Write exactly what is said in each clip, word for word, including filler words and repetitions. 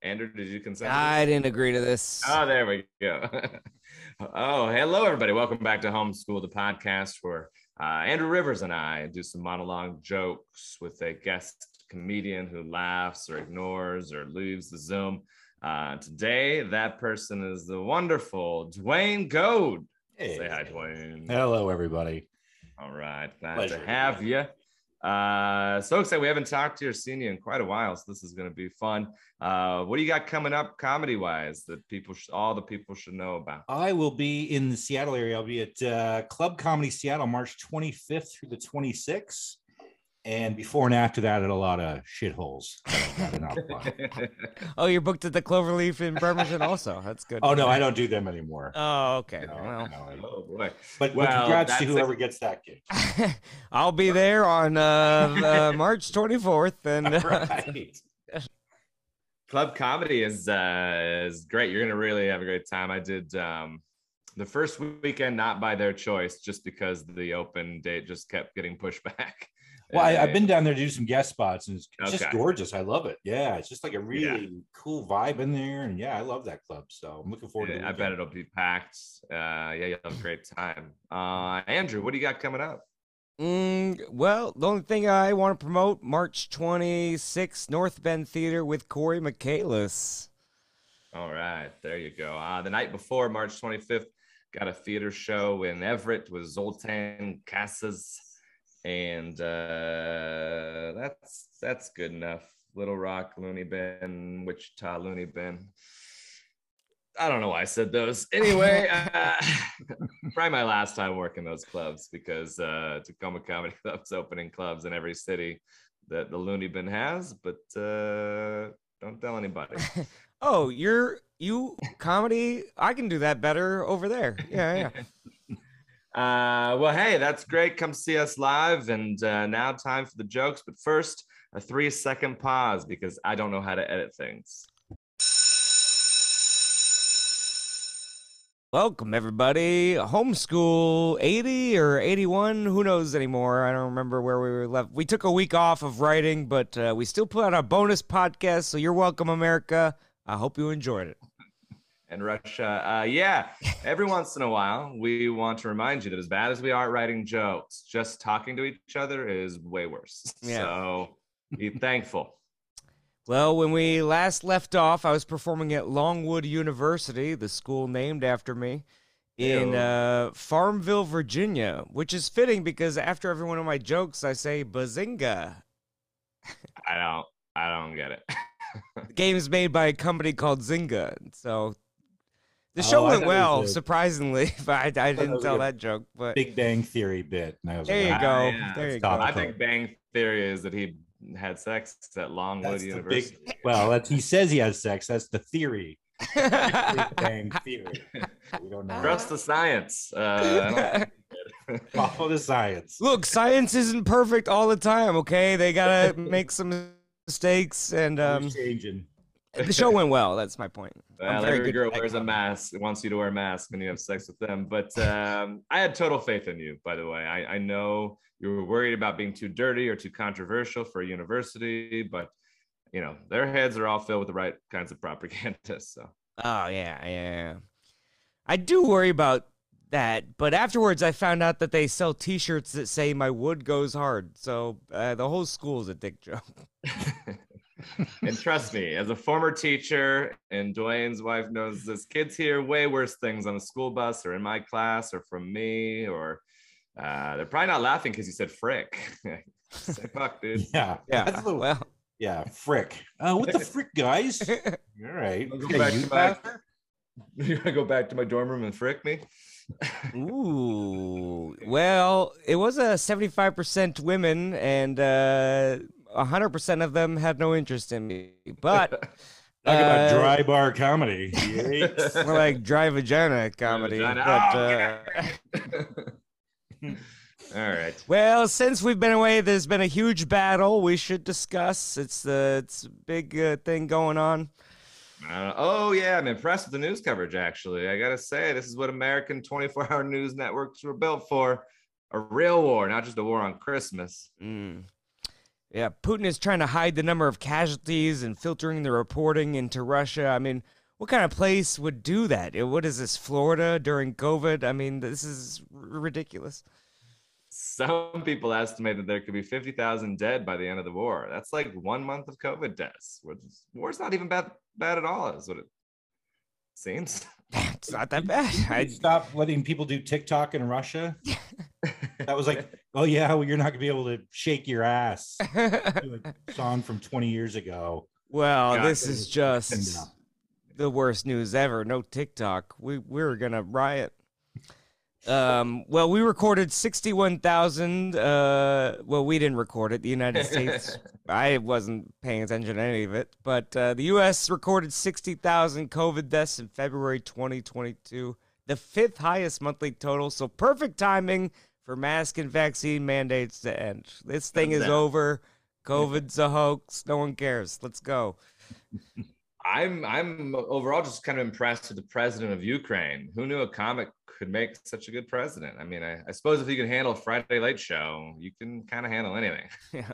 Andrew, did you consent to this? I didn't agree to this. Oh, there we go. Oh, hello, everybody. Welcome back to Homeschool, the podcast where uh, Andrew Rivers and I do some monologue jokes with a guest comedian who laughs or ignores or leaves the Zoom. Uh, today, that person is the wonderful Dwayne Goad. Hey. Say hi, Dwayne. Hello, everybody. All right. Glad Pleasure to have you. Uh, so excited. We haven't talked to your senior in quite a while, so this is going to be fun. Uh, what do you got coming up comedy-wise that people, sh- all the people should know about? I will be in the Seattle area. I'll be at uh, Club Comedy Seattle, March twenty-fifth through the twenty-sixth. And before and after that, at a lot of shitholes. Oh, you're booked at the Cloverleaf in Bremerton also. That's good. Oh, no, I don't do them anymore. Oh, okay. No, Well, no, Oh, boy. but, Well, but congrats to that's whoever a- gets that gig. I'll be there on uh, uh, March twenty-fourth. And uh, Right. Club comedy is uh, is great. You're gonna really have a great time. I did um, the first weekend not by their choice, just because the open date just kept getting pushed back. Well, I, Uh, I've been down there to do some guest spots, and it's, it's just Okay. gorgeous. I love it. Yeah, it's just like a really Yeah. cool vibe in there. And yeah, I love that club. So I'm looking forward to the I bet weekend. it'll be packed. Uh, yeah, you'll have a great time. Uh, Andrew, what do you got coming up? mm, well, the only thing I want to promote, March twenty-sixth, North Bend Theater with Corey Michaelis. All right, there you go. Uh, the night before, March twenty-fifth, got a theater show in Everett with Zoltan Casas. And uh, that's that's good enough. Little Rock, Looney Bin, Wichita, Looney Bin. I don't know why I said those. Anyway, uh, probably my last time working those clubs, because uh, Tacoma Comedy Club's opening clubs in every city that the Looney Bin has, but uh, don't tell anybody. Oh, you're you comedy? I can do that better over there. Yeah, yeah. Uh, well, hey, that's great. Come see us live. And uh, now time for the jokes. But first, a three second pause because I don't know how to edit things. Welcome, everybody. Homeschool eighty or eighty-one, who knows anymore? I don't remember where we were left. We took a week off of writing, but uh, we still put out a bonus podcast, so you're welcome, America. I hope you enjoyed it. And Russia, uh, yeah, every once in a while, we want to remind you that as bad as we are at writing jokes, just talking to each other is way worse. Yeah. So be thankful. Well, when we last left off, I was performing at Longwood University, the school named after me, in Ew. uh, Farmville, Virginia, which is fitting because after every one of my jokes, I say Bazinga. I don't, I don't get it. The game is made by a company called Zynga, so the show Oh, I went thought it well, was a- surprisingly, but I, I didn't was tell like a that joke. But Big Bang Theory bit. And I was there you like, go. Ah, yeah, There it's you go. top. I think Bang Theory is that he had sex at Longwood That's the University. big, well, that's, he says he has sex. That's the theory. Big Bang Theory. We don't know. Trust the science. Uh, I don't- Follow the science. Look, science isn't perfect all the time, okay? They gotta make some mistakes, and um, Always changing. the show went well. That's my point. I'm Well, very every good girl at wears a comedy. mask, wants you to wear a mask when you have sex with them. But um, I had total faith in you, by the way. I, I know you were worried about being too dirty or too controversial for a university, but you know their heads are all filled with the right kinds of propaganda. So Oh yeah, yeah, yeah. I do worry about that, but afterwards I found out that they sell T-shirts that say "My wood goes hard," so uh, the whole school is a dick joke. and trust me, as a former teacher, and Dwayne's wife knows this, kids hear way worse things on the school bus or in my class or from me, or uh, they're probably not laughing because you said frick. Say fuck, dude. Yeah. Yeah, That's the, well, yeah. Frick. Uh, what the frick, guys? All right. I'll go Okay, back you to my- pastor? You gotta go back to my dorm room and frick me. ooh, well, it was a seventy-five percent women, and uh, one hundred percent of them had no interest in me, but Talk about uh, dry bar comedy. Yikes. more like dry vagina comedy. Vagina. But, Oh, uh, All right. well, since we've been away, there's been a huge battle we should discuss. It's the it's a big uh, thing going on. Uh, oh yeah, I'm impressed with the news coverage. Actually, I gotta say, this is what American twenty-four hour news networks were built for—a real war, not just a war on Christmas. Mm. Yeah, Putin is trying to hide the number of casualties and filtering the reporting into Russia. I mean, what kind of place would do that? Uh, What is this, Florida during COVID? I mean, this is r- ridiculous. Some people estimate that there could be fifty thousand dead by the end of the war. That's like one month of COVID deaths. Which is- War's not even bad, bad at all, is what it seems. It's not that bad. I, Stop letting people do TikTok in Russia. That was like, oh yeah, well, you're not gonna be able to shake your ass. Like a song from twenty years ago. well, God, this is just And, uh, the worst news ever. No TikTok. We we were gonna riot. Um, well, we recorded sixty-one thousand. Uh, well, we didn't record it. The United States. I wasn't paying attention to any of it. But uh, the U S recorded sixty thousand COVID deaths in February twenty twenty-two, the fifth highest monthly total. So perfect timing for mask and vaccine mandates to end. This thing is over. COVID's a hoax. No one cares. Let's go. I'm I'm overall just kind of impressed with the president of Ukraine. Who knew a comic could make such a good president? I mean, I, I suppose if you can handle a Friday Late Show, you can kind of handle anything. Yeah.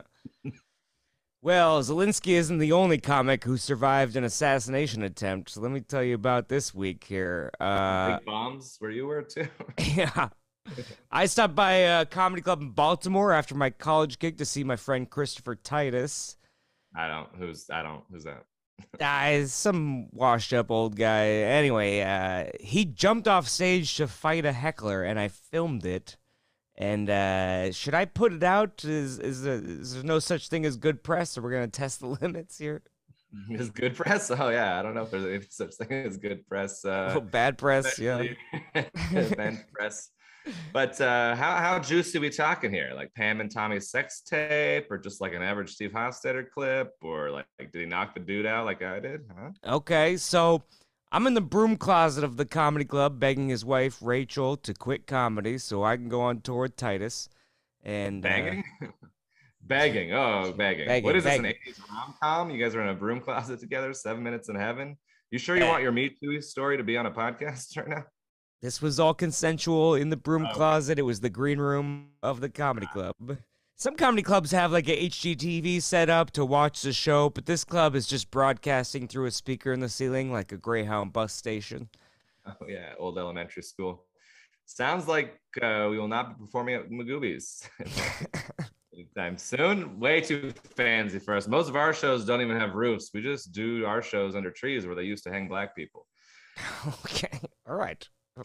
Well, Zelensky isn't the only comic who survived an assassination attempt. So let me tell you about this week here. Uh, Big bombs where you were too. yeah. I stopped by a comedy club in Baltimore after my college gig to see my friend Christopher Titus. I don't. Who's I don't. Who's that? Uh, some washed up old guy. Anyway, uh, he jumped off stage to fight a heckler, and I filmed it. And uh, should I put it out? Is is, there, is there no such thing as good press? Or we're gonna test the limits here? Is good press? Oh yeah, I don't know if there's any such thing as good press. Uh, Oh, bad press, yeah. bad press. But uh, how how juicy we talking here? Like Pam and Tommy's sex tape, or just like an average Steve Hofstetter clip, or like, like did he knock the dude out like I did? Huh? Okay, so I'm in the broom closet of the comedy club begging his wife Rachel to quit comedy so I can go on tour with Titus. And uh, Banging, begging. Oh, begging. Begging, What is begging. this? An eighties rom com? You guys are in a broom closet together. Seven minutes in heaven. You sure you Eh. want your Me Too story to be on a podcast right now? this was all consensual in the broom Okay. closet. It was the green room of the comedy club. Some comedy clubs have like a H G T V set up to watch the show, but this club is just broadcasting through a speaker in the ceiling like a Greyhound bus station. Oh yeah, old elementary school. Sounds like uh, we will not be performing at Magoobies anytime soon. Way too fancy for us. Most of our shows don't even have roofs. We just do our shows under trees where they used to hang black people Okay, all right. in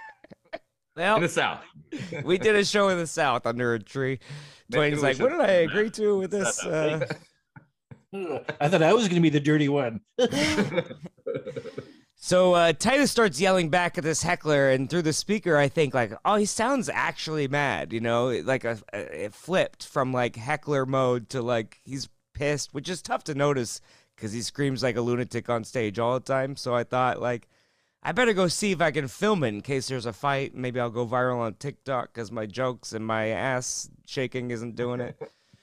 Well, the South. we did a show in the South under a tree. Maybe Dwayne's we like, should what did I do agree that. to with this? Uh, I thought I was going to be the dirty one. So uh, Titus starts yelling back at this heckler, and through the speaker, I think like, oh, he sounds actually mad. You know, like a, a it flipped from like heckler mode to like he's pissed, which is tough to notice because he screams like a lunatic on stage all the time. So I thought like, I better go see if I can film it in case there's a fight. Maybe I'll go viral on TikTok because my jokes and my ass shaking isn't doing it.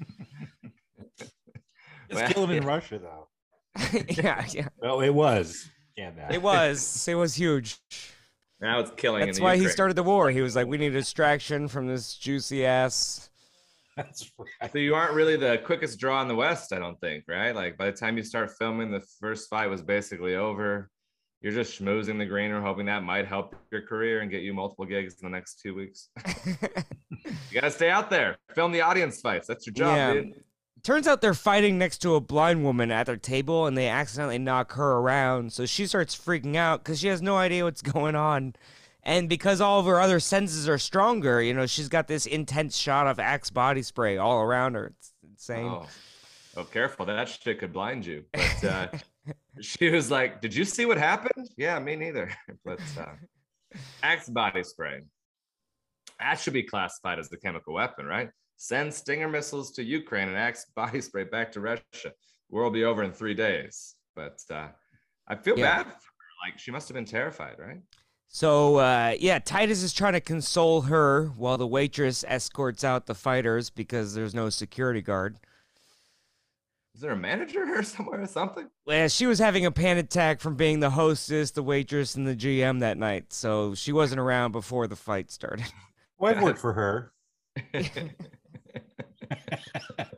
It's Well, killing in yeah. Russia, though. yeah, yeah, Oh, it was. Yeah, that. it was, it was huge. Now it's killing. That's in the why he Ukraine. started the war. He was like, we need a distraction from this juicy ass. That's right. So you aren't really the quickest draw in the West, I don't think, right? Like by the time you start filming, the first fight was basically over. You're just schmoozing the greener, hoping that might help your career and get you multiple gigs in the next two weeks. You gotta stay out there, film the audience fights. That's your job, Yeah. dude. Turns out they're fighting next to a blind woman at their table and they accidentally knock her around. So she starts freaking out because she has no idea what's going on. And because all of her other senses are stronger, you know, she's got this intense shot of Axe body spray all around her. It's insane. Oh. oh, careful. That shit could blind you. But uh, she was like, did you see what happened? Yeah, me neither. But uh, Axe body spray. That should be classified as the chemical weapon, right? Send Stinger missiles to Ukraine and Axe body spray back to Russia. War will be over in three days. But uh, I feel Yeah. bad for her. Like, she must have been terrified, right? So, uh, yeah, Titus is trying to console her while the waitress escorts out the fighters because there's no security guard. Is there a manager here somewhere or something? Well, she was having a panic attack from being the hostess, the waitress, and the G M that night, so she wasn't around before the fight started. Well, I've worked for her.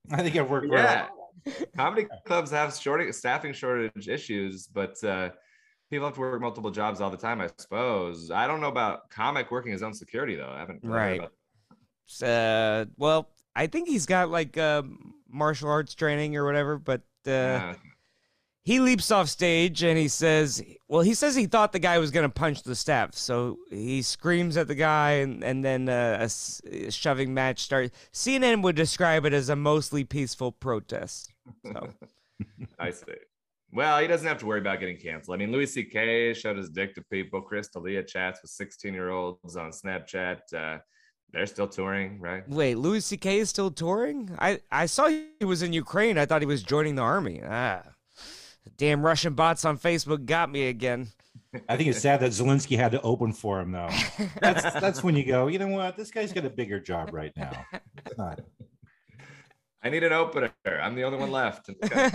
I think it worked Yeah. well. Comedy clubs have shortage, staffing shortage issues, but uh, people have to work multiple jobs all the time, I suppose. I don't know about comic working his own security, though. I haven't really heard Right. about Uh, well, I think he's got like uh, martial arts training or whatever, but uh, Yeah. he leaps off stage and he says, well, he says he thought the guy was going to punch the staff. So he screams at the guy, and, and then uh, a, s- a shoving match starts. C N N would describe it as a mostly peaceful protest. So. I see. Well, he doesn't have to worry about getting canceled. I mean, Louis C K showed his dick to people. Chris D'Elia chats with sixteen-year-olds on Snapchat. Uh, they're still touring, right? Wait, Louis C K is still touring? I, I saw he was in Ukraine. I thought he was joining the army. Ah, damn Russian bots on Facebook got me again. I think it's sad that Zelensky had to open for him, though. That's that's when you go, you know what? This guy's got a bigger job right now. It's not. I need an opener. I'm the only one left.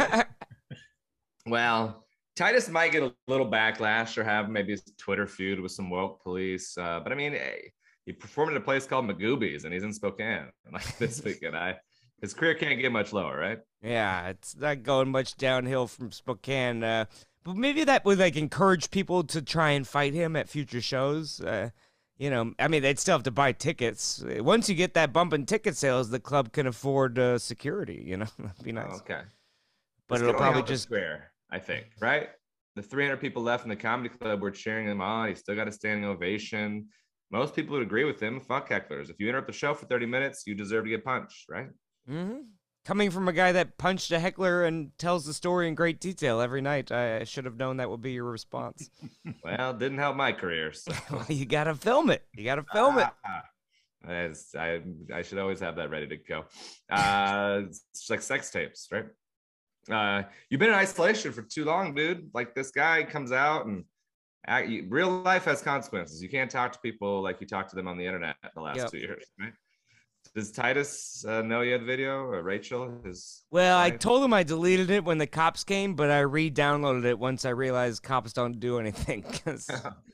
Well, Titus might get a little backlash or have maybe a Twitter feud with some woke police. Uh, but I mean, hey, he performed at a place called Magoobies, and he's in Spokane like this weekend. I his career can't get much lower, right? Yeah, it's not going much downhill from Spokane. Uh, but maybe that would like encourage people to try and fight him at future shows. Uh, you know, I mean, they'd still have to buy tickets. Once you get that bump in ticket sales, the club can afford uh, security. You know, that'd be nice. Oh, okay, But This it'll could only probably help his just career, I think, right? The three hundred people left in the comedy club were cheering him on. He still got a standing ovation. Most people would agree with him. Fuck hecklers. If you interrupt the show for thirty minutes, you deserve to get punched, right? hmm coming from a guy that punched a heckler and tells the story in great detail every night. I should have known that would be your response. Well, it didn't help my career. So. Well, you gotta film it. You gotta film it. Ah, As I, I should always have that ready to go. Uh, it's like sex tapes, right? Uh, you've been in isolation for too long, dude. Like this guy comes out and act, you, real life has consequences. You can't talk to people like you talk to them on the internet the last Yep. two years, right? Does Titus uh, know you had video, or Rachel? His Well, I wife? told him I deleted it when the cops came, but I re-downloaded it once I realized cops don't do anything. Because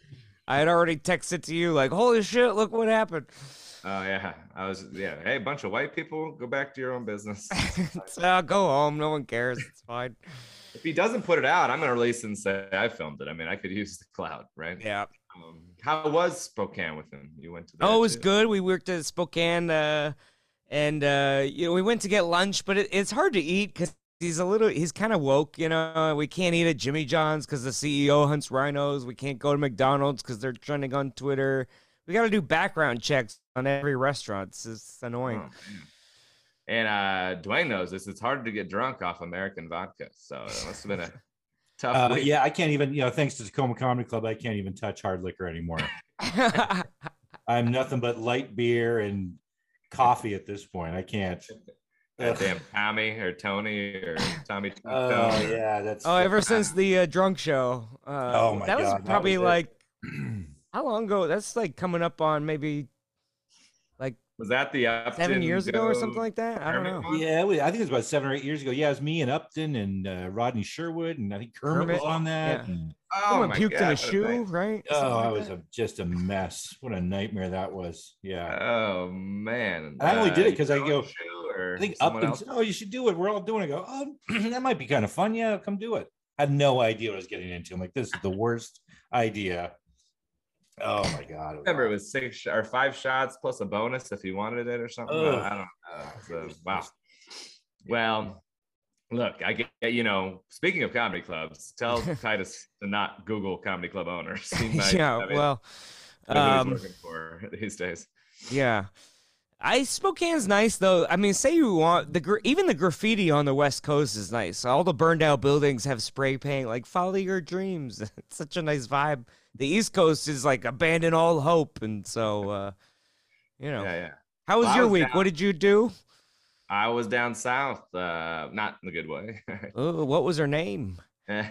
I had already texted to you like, "Holy shit! Look what happened." Oh yeah, I was yeah. Hey, a bunch of white people, go back to your own business. So I'll go home. No one cares. It's fine. If he doesn't put it out, I'm gonna release and say I filmed it. I mean, I could use the cloud, right? Yeah. Um, how was Spokane with him? You went to that Oh, it was too? good. We worked at Spokane, uh, and uh, you know, we went to get lunch, but it, it's hard to eat because he's a little, he's kind of woke. You know, we can't eat at Jimmy John's because the C E O hunts rhinos. We can't go to McDonald's because they're trending on Twitter. We got to do background checks on every restaurant. It's, it's annoying. Oh, man. And uh, Dwayne knows this. It's hard to get drunk off American vodka, so it must have been a tough Uh, week. yeah, I can't even, you know, thanks to Tacoma Comedy Club, I can't even touch hard liquor anymore. I'm nothing but light beer and coffee at this point. I can't. That damn Tommy or Tony or Tommy. Oh, Tone or- yeah. That's Oh, ever since the uh, drunk show. Uh, Oh, my that was God, that probably was it. like how long ago? That's like coming up on maybe like Was that the Upton seven years ago or Joe something like that. I don't Kermit know. one? Yeah, we- I think it was about seven or eight years ago. Yeah, it was me and Upton and uh, Rodney Sherwood, and I think Kermit, Kermit, was on that. yeah. and- Oh Someone my puked God, in a what shoe, night. right? oh, Something I like was that? a, just a mess. What a nightmare that was. Yeah. Oh man! And I only did it Uh, 'cause I your go- own shoe or I think someone Upton else? said, "Oh, you should do it. We're all doing it." I go, "Oh, that might be kind of fun. Yeah, come do it." I had no idea what I was getting into. I'm like, "This is the worst idea." Oh my God! I remember it was six sh- or five shots plus a bonus if you wanted it or something. Ugh. I don't know. So, wow. Well, look, I get you know. Speaking of comedy clubs, tell Titus to not Google comedy club owners. He might- yeah, I mean, well, I don't know who um, he's working for these days. yeah. I Spokane's nice though. I mean, say you want the gra- even the graffiti on the West Coast is nice. All the burned out buildings have spray paint like "Follow your dreams." It's such a nice vibe. The East Coast is like abandon all hope, and so uh, you know. Yeah, yeah. How was Well, I your was week? down- What did you do? I was down south, uh, not in a good way. Oh, what was her name?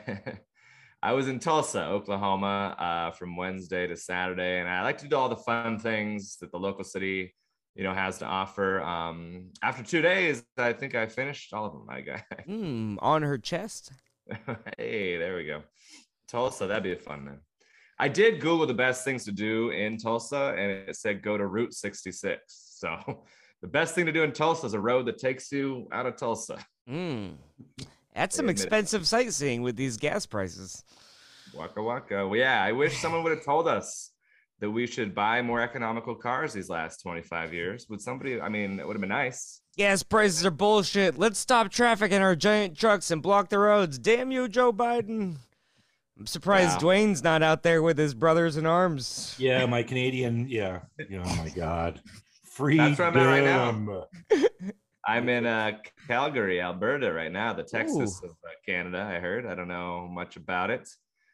I was in Tulsa, Oklahoma, uh, from Wednesday to Saturday, and I like to do all the fun things that the local city, you know, has to offer. Um, after two days, I think I finished all of them. My guy. Hmm, on her chest. Hey, there we go. Tulsa, that'd be a fun name. I did Google the best things to do in Tulsa, and it said go to Route sixty-six. So the best thing to do in Tulsa is a road that takes you out of Tulsa. Mm. That's some They admit it. expensive sightseeing with these gas prices. Waka waka. Well, yeah, I wish someone would have told us that we should buy more economical cars these last twenty-five years. Would somebody, I mean, it would have been nice. Gas prices are bullshit. Let's stop traffic in our giant trucks and block the roads. Damn you, Joe Biden. I'm surprised Wow. Dwayne's not out there with his brothers in arms. Yeah, my Canadian. Yeah. Oh my God. Free. That's where I'm at right now. I'm in uh, Calgary, Alberta right now, the Texas Ooh. of uh, Canada, I heard. I don't know much about it.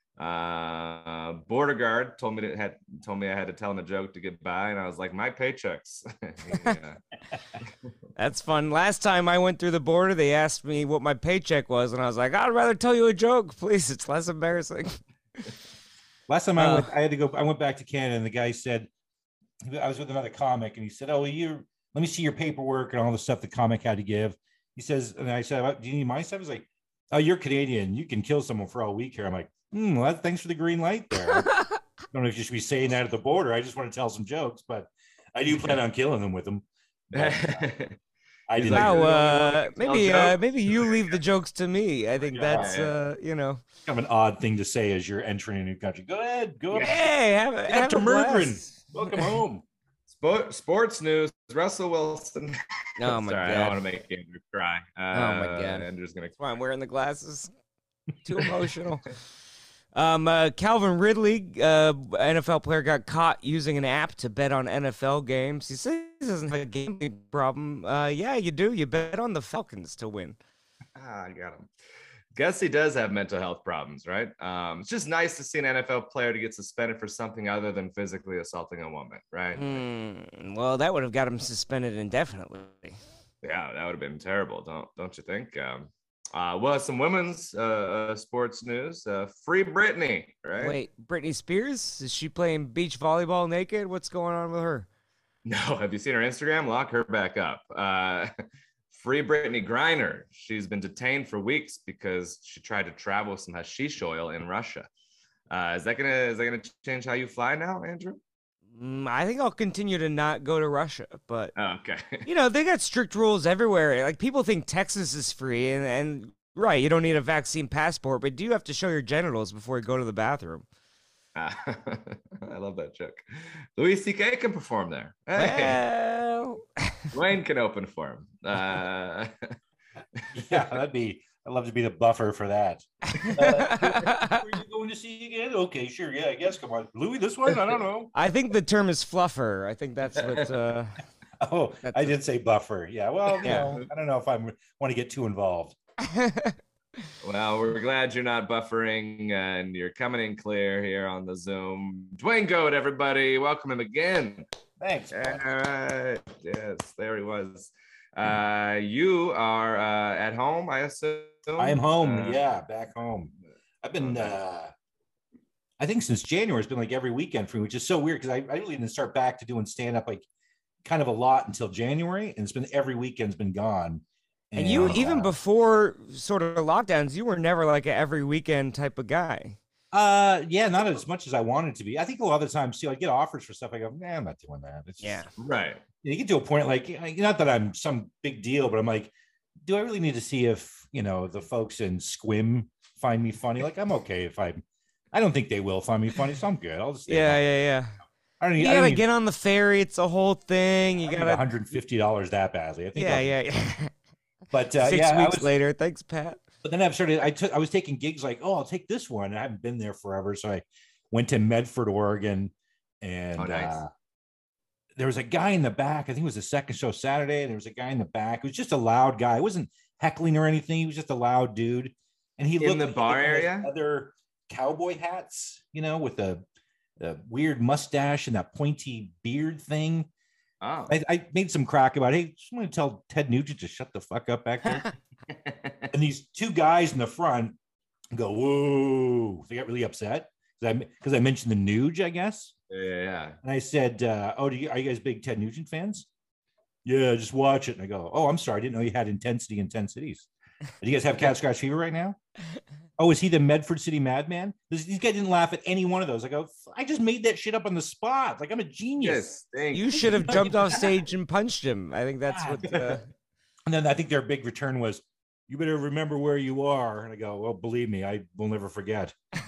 Uh, border guard told me to had told me I had to tell him a joke to get by, and I was like, my paychecks. Yeah. That's fun. Last time I went through the border, they asked me what my paycheck was, and I was like, I'd rather tell you a joke, please. It's less embarrassing. Last time I Uh, went, I had to go. I went back to Canada, and the guy said, I was with another comic, and he said, "Oh, you let me see your paperwork and all the stuff the comic had to give." He says, and I said, "Do you need my stuff?" He's like, "Oh, you're Canadian. You can kill someone for all week here." I'm like, hmm, well, thanks for the green light there. I don't know if you should be saying that at the border. I just want to tell some jokes, but I do plan on killing them with them. But, uh, I He's didn't. like, Wow, "You're the only one uh, that can tell maybe uh, jokes?" maybe you leave the jokes to me. I think Yeah, that's yeah. uh, you know. kind of an odd thing to say as you're entering a new country. Go ahead, go up, Hey, have, a- get have up to a murdering. blast. Welcome home. Sport, sports news. Russell Wilson. Oh my Sorry, I don't god. want to make Andrew cry. Uh, Oh my God. Andrew's gonna. That's why I'm wearing the glasses. Too emotional. Um, uh, Calvin Ridley, uh, N F L player, got caught using an app to bet on N F L games. He says he doesn't have a gambling problem. Uh, yeah, you do. You bet on the Falcons to win. Ah, I got him. Guess he does have mental health problems, right? Um, it's just nice to see an N F L player to get suspended for something other than physically assaulting a woman, right? Hmm. Well, that would have got him suspended indefinitely. Yeah, that would have been terrible, don't don't you think? Um, uh, well, some women's uh, uh, sports news. Uh, free Britney, right? Wait, Britney Spears? Is she playing beach volleyball naked? What's going on with her? No, have you seen her Instagram? Lock her back up. Uh, free Brittany Griner. She's been detained for weeks because she tried to travel with some hashish oil in Russia. Uh, is that gonna is that gonna change how you fly now, Andrew? Mm, I think I'll continue to not go to Russia, but Oh, okay. you know, they got strict rules everywhere. Like people think Texas is free, and, and right, you don't need a vaccine passport, but do you have to show your genitals before you go to the bathroom? Uh, I love that joke. Louis C K can perform there. Hey, Well, Dwayne can open for him. Uh, Yeah, that'd be. I'd love to be the buffer for that. Uh, where are you going to see again? Okay, sure. Yeah, I guess. Come on, Louis. This one? I don't know. I think the term is fluffer. I think that's what. Uh, Oh, That's I a- did say buffer. Yeah. Well, you Yeah. know, I don't know if I want to get too involved. well, we're glad you're not buffering and you're coming in clear here on the Zoom. Dwayne Goat, everybody. Welcome him again. Thanks. All right. Yes, there he was. Uh, you are uh, at home, I assume. I am home. Uh, Yeah, back home. I've been. uh I think since January, it's been like every weekend for me, which is so weird because I, I really didn't start back to doing stand up like kind of a lot until January, and it's been every weekend's been gone. and you, even uh, before sort of lockdowns, you were never like an every weekend type of guy. Uh, yeah, not as much as I wanted to be. I think a lot of the times, too, I get offers for stuff. I go, nah, I'm not doing that. It's Yeah. Right. you get to a point like, not that I'm some big deal, but I'm like, do I really need to see if, you know, the folks in Squim find me funny? Like, I'm okay if I, I don't think they will find me funny, so I'm good. I'll just, stay Yeah, home. yeah, yeah. I don't need, You I don't gotta need, get on the ferry. It's a whole thing. You I don't need gotta. one hundred fifty dollars that badly. I think, Yeah, I'll- yeah, yeah. But uh, Six yeah, I weeks was, later. Thanks, Pat. but then I've started, I took, I was taking gigs like, oh, I'll take this one. I haven't been there forever. So I went to Medford, Oregon, and Oh, nice. uh, there was a guy in the back. I think it was the second show Saturday. And there was a guy in the back. It was just a loud guy. It wasn't heckling or anything. He was just a loud dude. And he In looked the like bar one of those area? other cowboy hats, you know, with the, the weird mustache and that pointy beard thing. Oh. I, I made some crack about, hey, just want to tell Ted Nugent to shut the fuck up back there. And these two guys in the front go, whoa. They got really upset because I, because I mentioned the Nuge, I guess. yeah, yeah. And I said, uh, oh, do you, are you guys big Ted Nugent fans? Yeah, just watch it. And I go, oh, I'm sorry. I didn't know you had intensity in ten cities. Do you guys have cat scratch fever right now? Oh, is he the Medford City Madman? This, these guys didn't laugh at any one of those. I go, I just made that shit up on the spot. Like I'm a genius. Yes, You should have jumped off stage and punched him. I think that's what. Uh... And then I think their big return was, "You better remember where you are." And I go, "Well, believe me, I will never forget."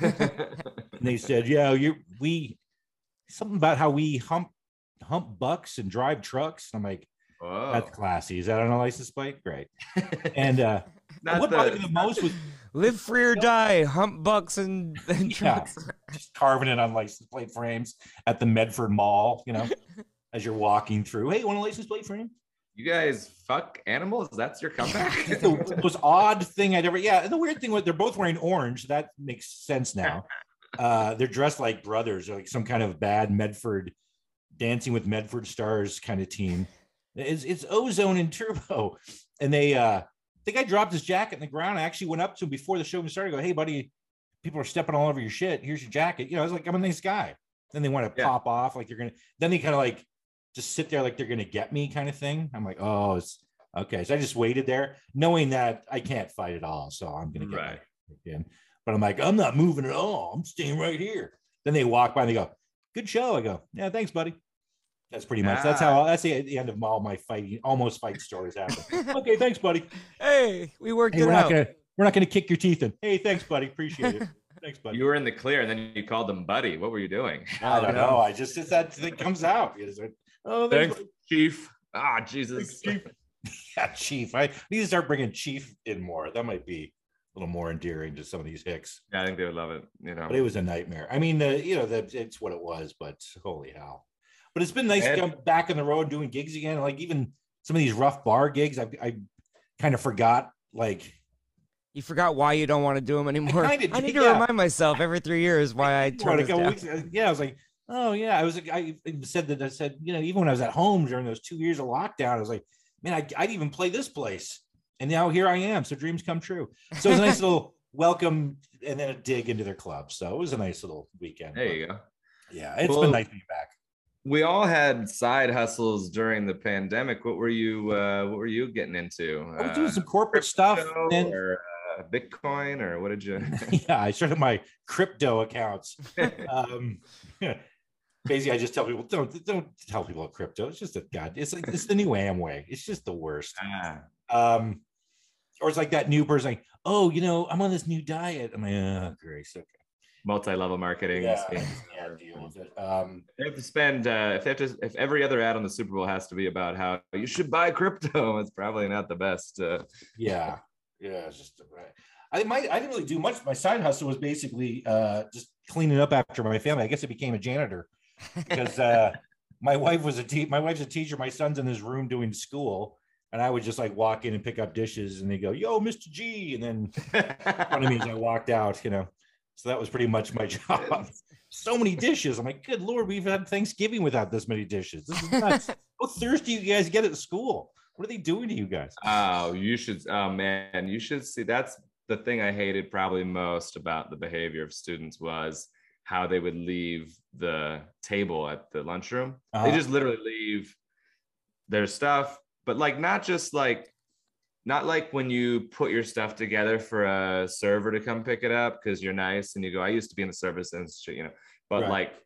And they said, "Yeah, you we something about how we hump hump bucks and drive trucks." I'm like, Whoa. "That's classy. Is that on a license plate? Great." And uh, Not what the- bothered me the most was Live free or die, hump bucks and, and Yeah. trucks. just carving it on license plate frames at the Medford Mall, you know, as you're walking through. Hey, want a license plate frame? You guys fuck animals? That's your comeback? It's the most odd thing I'd ever. Yeah, and the weird thing was they're both wearing orange. That makes sense now. Uh, they're dressed like brothers, or like some kind of bad Medford, Dancing with Medford Stars kind of team. It's it's Ozone and Turbo, and they. uh The guy dropped his jacket in the ground. I actually went up to him before the show even started. I go, "Hey, buddy, people are stepping all over your shit. Here's your jacket." You know, I was like, "I'm a nice guy." Then they want to Yeah. pop off like they're gonna. Then they kind of like just sit there like they're gonna get me, kind of thing. I'm like, "Oh, it's okay." So I just waited there, knowing that I can't fight at all. So I'm gonna get Right. my in. But I'm like, "I'm not moving at all. I'm staying right here." Then they walk by and they go, "Good show." I go, "Yeah, thanks, buddy." That's pretty much. That's how. That's the, the end of all my fighting, almost fight stories happen. Okay, thanks, buddy. Hey, we worked Hey, it we're out. not gonna we're not gonna kick your teeth in. Hey, thanks, buddy. Appreciate it. Thanks, buddy. You were in the clear, and then you called them buddy. What were you doing? I don't Oh, no. know. I just it's that thing comes out. It's like, oh, Thanks, thanks, Chief. Ah, Jesus. Chief. Yeah, Chief. I need to start bringing Chief in more. That might be a little more endearing to some of these hicks. Yeah, I think they would love it. You know, But it was a nightmare. I mean, the you know, the, it's what it was. But holy hell! But it's been nice to Ed- come back on the road doing gigs again. Like even some of these rough bar gigs, I I kind of forgot. Like You forgot why you don't want to do them anymore. I, kinda need did, to yeah. remind myself every three years why I turn What, a this couple down. weeks ago, yeah, I was like, oh yeah, I was like, I said that I said, you know, even when I was at home during those two years of lockdown, I was like, man, I, I'd even play this place, and now here I am. So dreams come true. So it was a nice little welcome and then a dig into their club. So it was a nice little weekend. there you go. Yeah, it's Well, been nice being back. We all had side hustles during the pandemic. What were you? Uh, what were you getting into? I was doing Uh, some corporate stuff. crypto And or uh, Bitcoin, or what did you? yeah, I started my crypto accounts. um, basically, I just tell people don't don't tell people about crypto. It's just a god. It's like it's the new Amway. It's just the worst. ah, Um, or it's like that new person, like, oh, you know, I'm on this new diet. I'm like, oh, Grace, okay. multi-level marketing. Yeah, yeah, deal with it. Um, They have to spend. Uh, if they have to, if every other ad on the Super Bowl has to be about how you should buy crypto, it's probably not the best. Uh, yeah, yeah, it's just right. I might, I didn't really do much. My side hustle was basically uh, just cleaning up after my family. I guess I became a janitor because uh, my wife was a te- my wife's a teacher. My son's in his room doing school, and I would just like walk in and pick up dishes, and they go, "Yo, Mister G," and then front of me as I walked out, you know. So that was pretty much my job. So many dishes. I'm like, good Lord, we've had Thanksgiving without this many dishes. This is nuts. How thirsty you guys get at school? What are they doing to you guys? Oh, you should. Oh man, you should see. That's the thing I hated probably most about the behavior of students was how they would leave the table at the lunchroom. Uh-huh. They just literally leave their stuff, but like not just like not like when you put your stuff together for a server to come pick it up because you're nice and you go, I used to be in the service industry, you know, but Right. like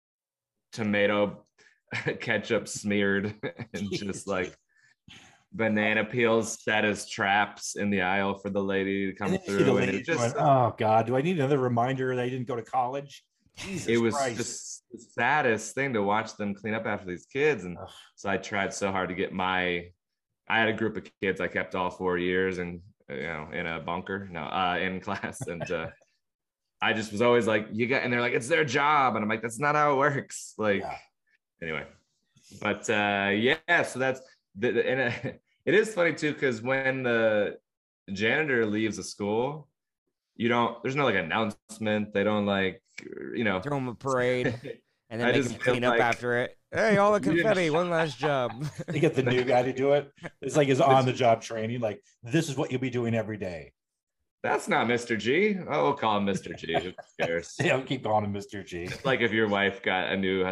tomato ketchup smeared and just like banana peels set as traps in the aisle for the lady to come And then you see the through. And lady it just, going, oh God, do I need another reminder that I didn't go to college? Jesus it was Christ. just the saddest thing to watch them clean up after these kids. And Ugh. so I tried so hard to get my, I had a group of kids I kept all four years and, you know, in a bunker, no, uh, in class. And uh, I just was always like, you got, and they're like, it's their job. And I'm like, that's not how it works. Like, Yeah. anyway, but uh, yeah, so that's, the, the- and uh, it is funny too, because when the janitor leaves a school, you don't, there's no like announcement. They don't like, you know, Throw them a parade and then I make just them feel clean up like- after it. Hey, all the You didn't- confetti, one last job. They get the new guy to do it. It's like his on the job training. Like, this is what you'll be doing every day. that's not Mister G. Oh, we'll call him Mister G. Who cares? They don't keep calling him Mister G. It's like if your wife got a new,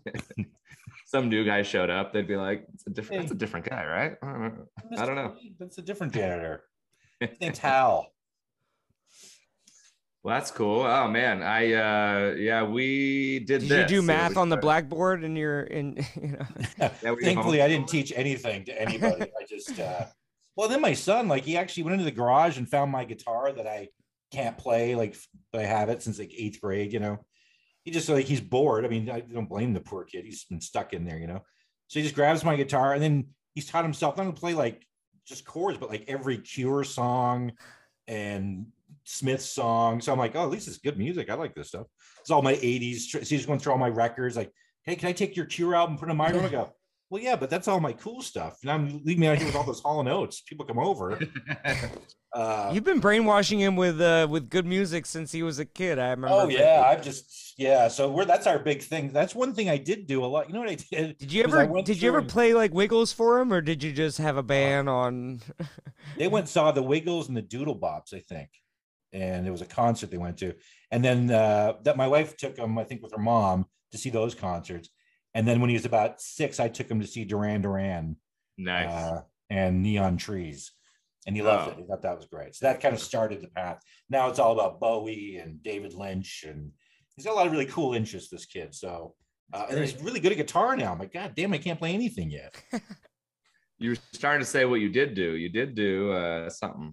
some new guy showed up, they'd be like, it's a different, that's a different guy, right? I don't know. I don't know. That's a different janitor. His name's Hal. Well, that's cool. Oh man, I uh yeah, we did, Did this. you do It math was, on the uh, blackboard in your in you know? yeah, we Thankfully, I didn't homeschooled. teach anything to anybody. I just, uh, well, then my son, like, he actually went into the garage and found my guitar that I can't play, like, but I have it since like eighth grade, you know. He just, like, he's bored. I mean, I don't blame the poor kid. He's been stuck in there, you know. So he just grabs my guitar and then he's taught himself not to play like just chords, but like every Cure song and Smith song. So I'm like, oh, at least it's good music. I like this stuff. It's all my eighties. So he's going through all my records. Like, hey, can I take your Cure album, put it in my room? I go, well, yeah, but that's all my cool stuff. Now I'm leaving me out here with all those Hall and Oates. People come over. Uh, You've been brainwashing him with uh with good music since he was a kid. I remember. oh yeah, I've just yeah. So we're that's our big thing. That's one thing I did do a lot. You know what I did? Did you Was I ever went did you through ever and- play like Wiggles for him, or did you just have a band on? They went and saw the Wiggles and the Doodle Bops, I think, and it was a concert they went to. And then uh, that my wife took him, I think, with her mom to see those concerts. And then when he was about six, I took him to see Duran Duran Nice. uh, and Neon Trees, and he loved Oh. it. He thought that was great. So that kind of started the path. Now it's all about Bowie and David Lynch, and he's got a lot of really cool interests. This kid, so uh, and he's really good at guitar now. I'm like, God damn, I can't play anything yet. You were starting to say what you did do. You did do uh, something.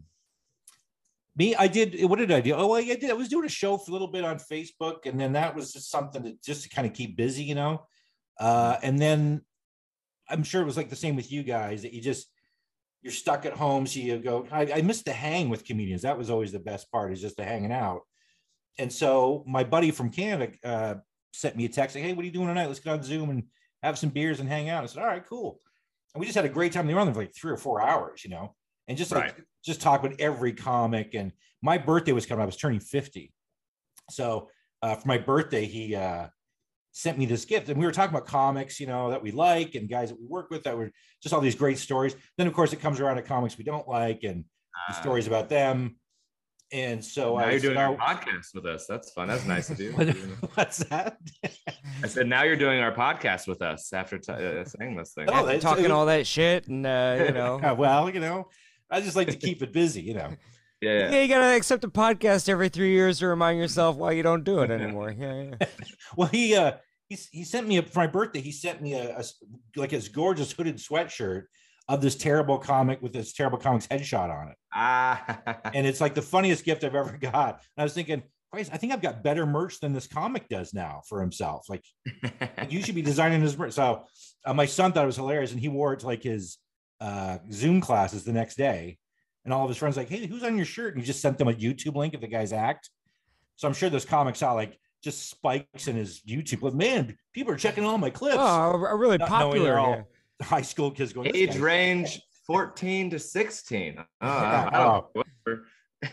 Me, I did. What did I do? Oh, I did. I was doing a show for a little bit on Facebook, and then that was just something to just to kind of keep busy, you know. Uh, and then I'm sure it was like the same with you guys that you just you're stuck at home, so you go. I, I missed the hang with comedians. That was always the best part, is just the hanging out. And so my buddy from Canada uh, sent me a text like, "Hey, what are you doing tonight? Let's get on Zoom and have some beers and hang out." I said, "All right, cool." And we just had a great time. They were on there for like three or four hours, you know, and just like Right. just talk with every comic. And my birthday was coming. I was turning fifty, so uh, for my birthday, he uh, sent me this gift, and we were talking about comics, you know, that we like and guys that we work with that were just all these great stories. Then, of course, it comes around to comics we don't like and the Uh, stories about them. And so now I you're doing said, our "Oh, podcast with us. That's fun. That's nice to do. what- what's that?" I said, now you're doing our podcast with us after t- uh, saying this thing. Oh, After that's- talking it- all that shit, and uh, you know. Yeah, well, you know, I just like to keep it busy, you know. yeah, yeah. Yeah, you gotta accept a podcast every three years to remind yourself why you don't do it anymore. Yeah, yeah. Well, he uh he, he sent me a, for my birthday, he sent me a, a like his gorgeous hooded sweatshirt of this terrible comic with this terrible comic's headshot on it. Ah, And it's like the funniest gift I've ever got. And I was thinking, Christ, I think I've got better merch than this comic does now for himself. Like, you should be designing his merch. So uh, my son thought it was hilarious, and he wore it to like his uh, Zoom classes the next day. And all of his friends like, "Hey, who's on your shirt?" And he just sent them a YouTube link of the guy's act. So I'm sure this comic saw like just spikes in his YouTube. But man, people are checking all my clips. Oh, a really Not knowing popular. they're all yeah. high school kids going, "This age guy's-" range fourteen to sixteen. Oh, Yeah, I don't know. Whatever.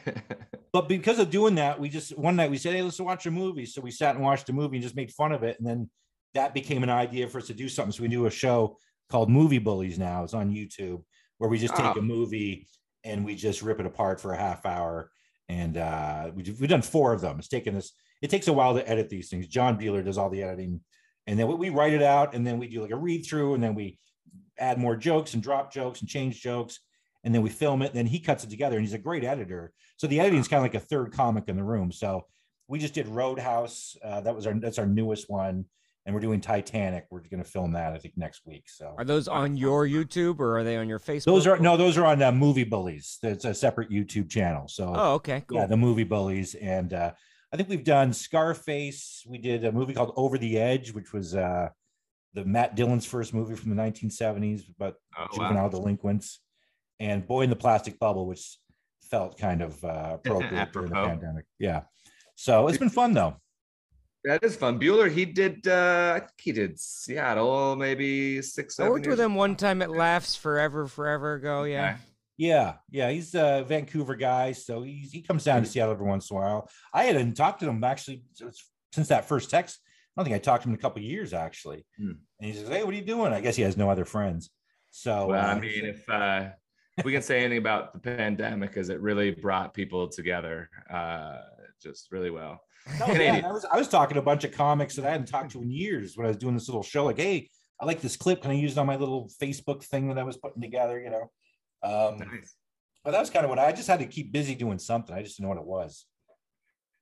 But because of doing that, we just one night we said, "Hey, let's watch a movie." So we sat and watched a movie and just made fun of it. And then that became an idea for us to do something. So we do a show called Movie Bullies now. It's on YouTube, where we just take Oh. a movie and we just rip it apart for a half hour. And uh, we, we've done four of them. It's taken us, it takes a while to edit these things. John Bueller does all the editing. And then we, we write it out, and then we do like a read through, and then we add more jokes and drop jokes and change jokes. And then we film it, and then he cuts it together, and he's a great editor. So the editing is kind of like a third comic in the room. So we just did Roadhouse. Uh, that was our, that's our newest one. And we're doing Titanic. We're going to film that, I think, next week. So Are those on your YouTube or are they on your Facebook? those are, no, those are on uh, Movie Bullies. That's a separate YouTube channel. So Oh, okay, cool. yeah, the Movie Bullies. And uh, I think we've done Scarface. We did a movie called Over the Edge, which was uh, the Matt Dillon's first movie from the nineteen seventies about Oh, juvenile wow. delinquents, and Boy in the Plastic Bubble, which felt kind of uh, appropriate during the Apropos. pandemic. Yeah. So it's been fun though. That is fun. Bueller, he did, uh, I think he did Seattle maybe six, I seven worked years with him ago. one time at Laughs Forever, forever ago. Yeah. Okay. Yeah, yeah, he's a Vancouver guy, so he's, he comes down to Seattle every once in a while. I hadn't talked to him actually since that first text. I don't think I talked to him in a couple of years actually. Hmm. And he says, "Hey, what are you doing?" I guess he has no other friends. So Well, I uh, mean, if uh, if we can say anything about the pandemic, is it really brought people together uh, just really well. No, yeah, Canadian. I was I was talking to a bunch of comics that I hadn't talked to in years when I was doing this little show. Like, hey, I like this clip. Can I use it on my little Facebook thing that I was putting together? You know, um, Nice. but that was kind of what I just had to keep busy doing something. I just didn't know what it was.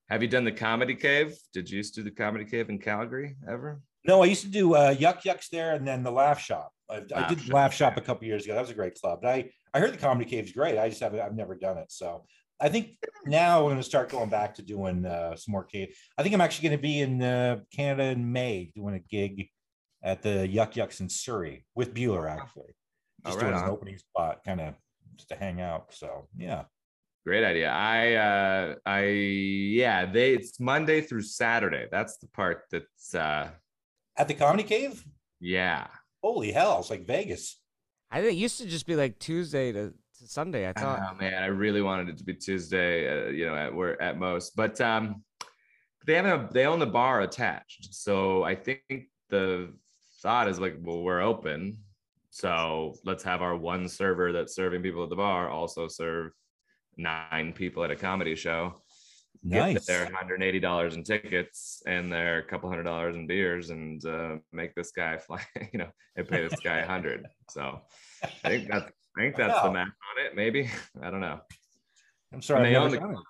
Have you done the Comedy Cave? Did you used to do the Comedy Cave in Calgary ever? No, I used to do uh, Yuck Yucks there, and then the Laugh Shop. I, I Laugh did Shop, Laugh Shop yeah. a couple years ago. That was a great club. But I I heard the Comedy Cave's great. I just haven't. I've never done it. So I think now we're going to start going back to doing uh, some more cave. I think I'm actually going to be in uh, Canada in May doing a gig at the Yuck Yucks in Surrey with Bueller, actually. Just Oh, right doing an on. opening spot, kind of just to hang out. So yeah. Great idea. I, uh, I, yeah, they, it's Monday through Saturday. That's the part that's, uh, At the Comedy Cave? yeah. Holy hell, it's like Vegas. I think it used to just be like Tuesday to, to Sunday. I thought. Oh man, I really wanted it to be Tuesday, uh, you know, at where at most, but um, they have a they own the bar attached, so I think the thought is like, well, we're open, so let's have our one server that's serving people at the bar also serve nine people at a comedy show. Nice. Get their one hundred eighty dollars in tickets and their couple hundred dollars in beers, and uh, make this guy fly, you know, and pay this guy a hundred. So I think that's I think that's the Wow. math on it. Maybe I don't know. I'm sorry. And I've they never own the done it.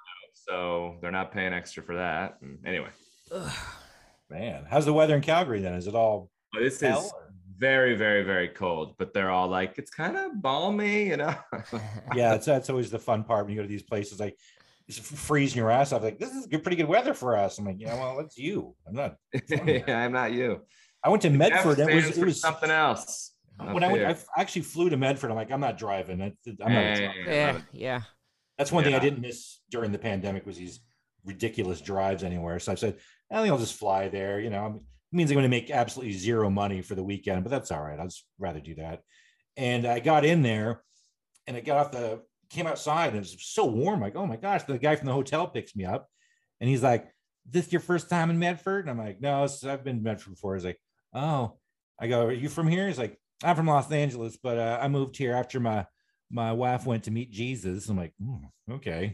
so they're not paying extra for that. And anyway, Ugh. Man, how's the weather in Calgary then? Is it all but this hell? is or- very, very, very cold. But they're all like, it's kind of balmy, you know. Yeah, it's that's always the fun part when you go to these places like it's freezing your ass off. Like, this is good, pretty good weather for us. I'm like, yeah, well, that's you. I'm not. Yeah, I'm not you. I went to Medford. F It was stands it for was something else. when I went. I actually flew to Medford. I'm like, I'm not driving. I, I'm not. Hey, Yeah, yeah. That's one thing I Yeah. didn't miss during the pandemic was these ridiculous drives anywhere. So I said, I think I'll just fly there. You know, it means I'm going to make absolutely zero money for the weekend, but that's all right. I'd just rather do that. And I got in there, and I got off the came outside, and it was so warm. Like, oh my gosh! The guy from the hotel picks me up, and he's like, "This your first time in Medford?" And I'm like, "No, it's, I've been in Medford before." He's like, "Oh," I go, "Are you from here?" He's like, "I'm from Los Angeles, but uh, I moved here after my my wife went to meet Jesus." I'm like, hmm, "Okay."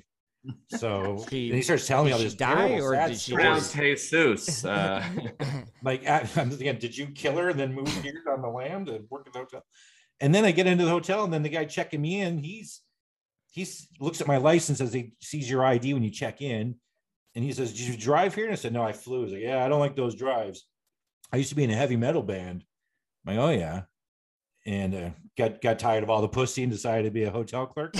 So She- and he starts telling me all did this she die, terrible, or sad did she stories. Pronounced Jesus. Uh, Like, I'm just again, did you kill her and then move here on the lam to work at the hotel? And then I get into the hotel, and then the guy checking me in, he's he's looks at my license as he sees your I D when you check in, and he says, "Did you drive here?" And I said, "No, I flew." He's like, "Yeah, I don't like those drives. I used to be in a heavy metal band." I'm like, "Oh yeah," and uh, got got tired of all the pussy and decided to be a hotel clerk.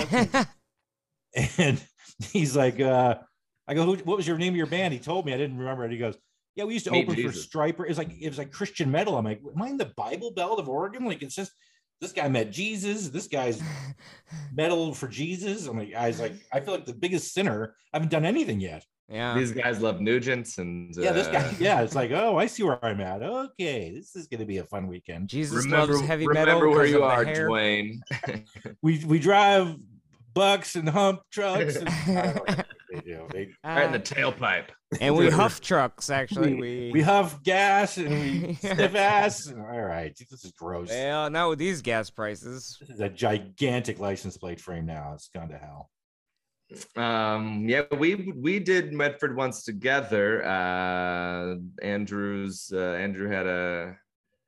And he's like, uh, I go, Who, what was your name of your band? He told me. I didn't remember it. He goes, yeah, we used to Meet open Jesus. for Striper. It's like, it was like Christian metal. I'm like, am I in the Bible Belt of Oregon? Like, it's just, this guy met Jesus. This guy's metal for Jesus. I'm like, I was like, I feel like the biggest sinner. I haven't done anything yet. Yeah. These guys love Nugent and uh, Yeah, this guy, yeah, it's like, oh, I see where I'm at. Okay, this is going to be a fun weekend. Jesus Remember, loves heavy remember metal. where 'cause you of the are, hair. Dwayne. We we drive bucks and hump trucks. And, I don't know what they do. They, Right in the Uh, tailpipe. and we huff trucks. Actually, we we huff gas and we sniff ass. And, all right, this is gross. Well, not with these gas prices. This is a gigantic license plate frame now. It's gone to hell. Um, yeah, we we did Medford once together. Uh, Andrew's uh, Andrew had a,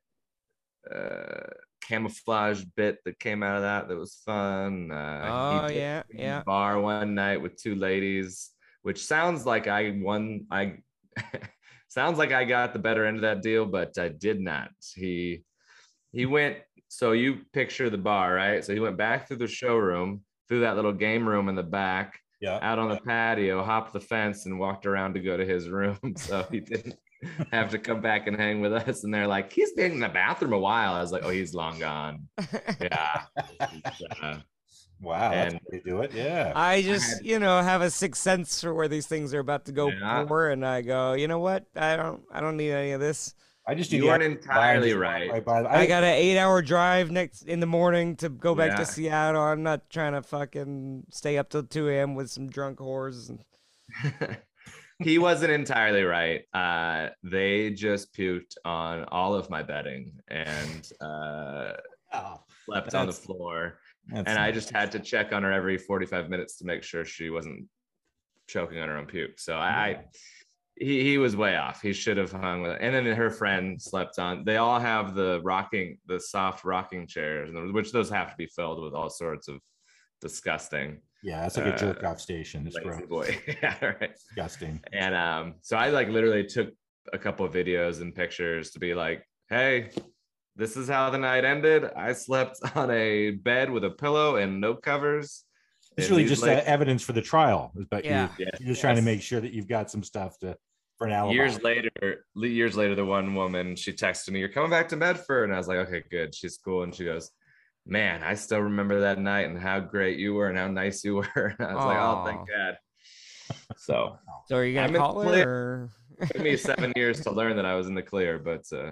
uh camouflage bit that came out of that that was fun. Uh, he Oh did yeah, a yeah. bar one night with two ladies, which sounds like I won. I sounds like I got the better end of that deal, but I did not. He he went. So you picture the bar, right? So he went back through the showroom, through that little game room in the back, Yeah. out on the patio, hopped the fence, and walked around to go to his room. So he didn't have to come back and hang with us. And they're like, he's been in the bathroom a while. I was like, oh, he's long gone. Yeah. Uh, Wow. That's And- the way to do it. Yeah. I just, you know, have a sixth sense for where these things are about to go Yeah. for, and I go, you know what? I don't, I don't need any of this. I just do you the weren't act- entirely just right. right by the- I, got an eight-hour drive next in the morning to go back Yeah. to Seattle. I'm not trying to fucking stay up till two a.m. with some drunk whores. He wasn't entirely right. Uh, they just puked on all of my bedding and uh, Oh, slept on the That's- floor. that's And I nice. just had to check on her every forty-five minutes to make sure she wasn't choking on her own puke. So I, I he, he was way off. He should have hung with it. And then her friend slept on. They all have the rocking, the soft rocking chairs, which those have to be filled with all sorts of disgusting. Yeah, it's like a uh, jerk off station. It's lazy gross. boy. Yeah, right. Disgusting. And um, so I like literally took a couple of videos and pictures to be like, hey, this is how the night ended. I slept on a bed with a pillow and no covers. It's And really these just uh, ladies- evidence for the trial. But Yeah. you, Yes, you're just trying to yes. make sure that you've got some stuff to for an alibi. Years later, years later, the one woman, she texted me, "You're coming back to Medford," and I was like, "Okay, good." She's cool, and she goes, "Man, I still remember that night and how great you were and how nice you were." And I was like, "Oh, thank Aw. God." So So are you gonna I'm in call clear. her? Or... it took me seven years to learn that I was in the clear, but uh,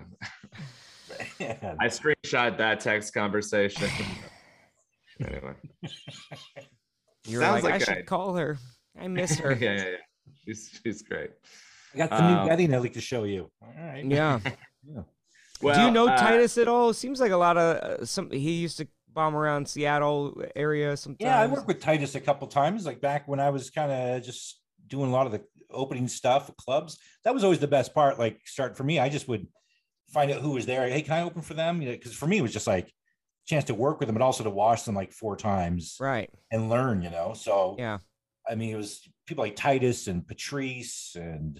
Man. I screenshot that text conversation. Anyway, You're Sounds like, like I should I- call her. I miss her. yeah, yeah, yeah. She's she's great. I got the new Um, bedding I'd like to show you. All right. Yeah. Yeah. Well, Do you know uh, Titus at all? Seems like a lot of uh, some. He used to bomb around Seattle area sometimes. Yeah, I worked with Titus a couple times, like back when I was kind of just doing a lot of the opening stuff at clubs. That was always the best part. Like, start for me, I just would find out who was there. Hey, can I open for them? You know, because for me, it was just like a chance to work with them, but also to watch them like four times Right. and learn. You know, so Yeah. I mean, it was people like Titus and Patrice and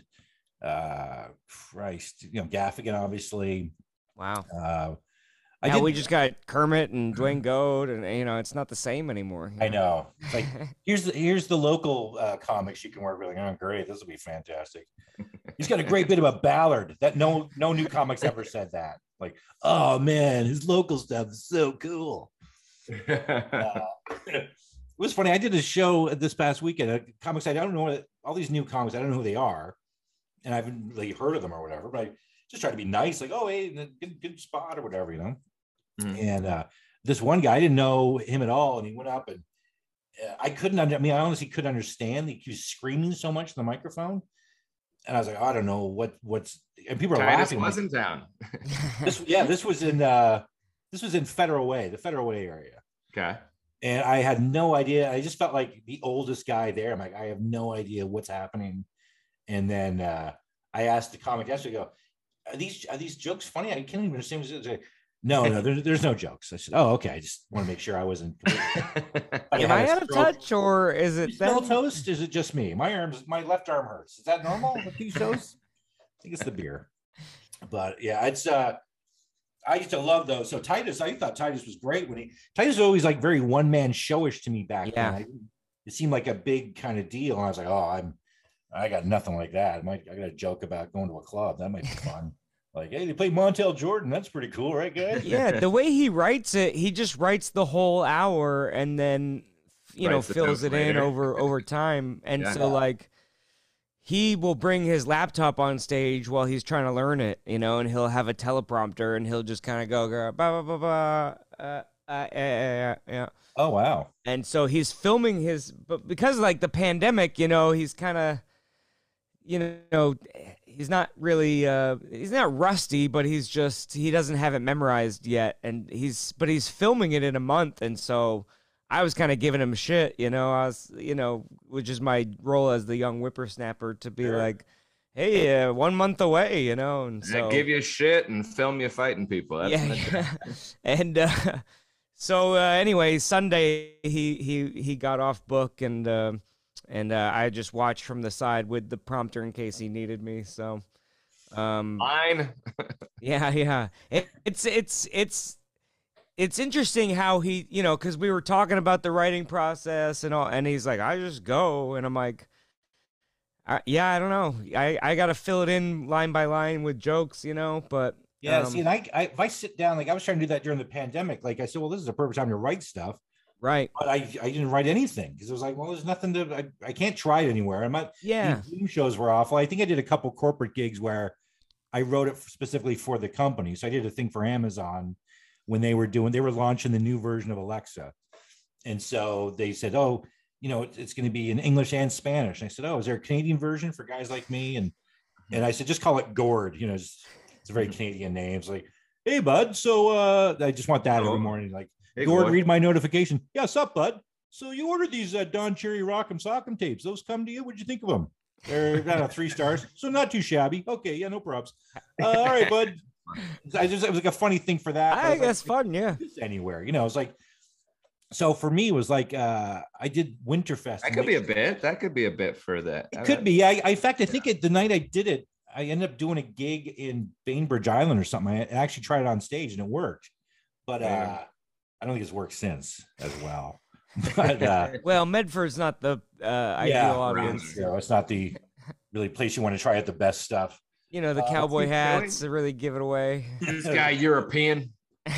uh Christ, you know, Gaffigan, obviously. Wow. Uh, I Yeah, did, we just got Kermit and Dwayne Goad, and you know, it's not the same anymore. you I know. It's like here's the here's the local uh, comics you can work with. Like, oh, great, this will be fantastic. He's got a great bit about Ballard that no no new comics ever said that. Like, oh man, his local stuff is so cool. Uh, it was funny. I did a show this past weekend. A comics I don't know what, all these new comics. I don't know who they are, and I haven't really heard of them or whatever. But I just try to be nice, like, oh hey, good, good spot or whatever, you know. Mhm. And uh, this one guy, I didn't know him at all, and he went up and uh, I couldn't. Under, I mean, I honestly couldn't understand. He was screaming so much in the microphone, and I was like, I don't know what what's. And people are Titus laughing. was Like, in town. this, yeah, this was in uh, this was in Federal Way, the Federal Way area. Okay. And I had no idea. I just felt like the oldest guy there. I'm like, I have no idea what's happening. And then uh, I asked the comic yesterday, I go, are these are these jokes funny? I can't even understand what it's like. No, no, there, there's no jokes. I said, oh, okay. I just want to make sure I wasn't. Am I out of touch, or is it Smell them? toast? Is it just me? My arms, my left arm hurts. Is that normal with these shows? I think it's the beer. But yeah, it's uh I used to love those. So Titus, I thought Titus was great when he Titus was always like very one man showish to me back Yeah. then. I, it seemed like a big kind of deal, and I was like, oh, I'm I got nothing like that. I might I got a joke about going to a club. That might be fun. Like, hey, they play Montel Jordan. That's pretty cool, right, guys? Yeah, the way he writes it, he just writes the whole hour and then you know Writes the fills notes it in later. over over time. And Yeah. so like he will bring his laptop on stage while he's trying to learn it, you know, and he'll have a teleprompter and he'll just kind of go, go blah blah blah blah. Uh, uh, yeah, yeah. Oh wow. And so he's filming his, but because of like the pandemic, you know, he's kind of, you know, he's not really, uh, he's not rusty, but he's just, he doesn't have it memorized yet. And he's, but he's filming it in a month. And so I was kind of giving him shit, you know, I was, you know, which is my role as the young whippersnapper to be Sure. like, hey, uh, one month away, you know, and I so. give you shit and film you fighting people. That's yeah, yeah. and uh, so uh, anyway, Sunday he he he got off book, and uh, and uh, I just watched from the side with the prompter in case he needed me. So um, Fine. yeah, yeah, it, it's it's it's it's interesting how he, you know, because we were talking about the writing process and all, and he's like, I just go, and I'm like. I, yeah, I don't know. I, I got to fill it in line by line with jokes, you know, but Yeah, um, see, and I, I if I sit down, like I was trying to do that during the pandemic, like I said, well, this is a perfect time to write stuff, right. but I, I didn't write anything because it was like, well, there's nothing to, I, I can't try it anywhere. And my Yeah. these Zoom shows were awful. I think I did a couple corporate gigs where I wrote it specifically for the company. So I did a thing for Amazon when they were doing, they were launching the new version of Alexa. And so they said, oh, you know, it's going to be in English and Spanish. And I said, oh, is there a Canadian version for guys like me? And and I said, just call it Gord. You know, it's, it's a very Canadian name. It's like, hey, bud. So uh, I just want that every Oh. morning. Like, Hey, Gord, boy. read my notification. Yeah, sup, bud? So you ordered these uh, Don Cherry Rock'em Sock'em tapes. Those come to you. What'd you think of them? They're I don't know, three stars. So not too shabby. Okay, yeah, no props. Uh, all right, bud. I just it was like a funny thing for that. but I was like, guess fun, yeah. this anywhere, you know, it's like So for me, it was like uh, I did Winterfest. That could be a bit. That could be a bit for that. It could be. I, I in fact, I think it, the night I did it, I ended up doing a gig in Bainbridge Island or something. I actually tried it on stage and it worked, but uh, Yeah. I don't think it's worked since as well. But, uh, Well, Medford's not the uh, ideal yeah, audience. you know, it's not the really place you want to try out the best stuff. You know, the Uh, cowboy keep hats to really give it away. This guy European.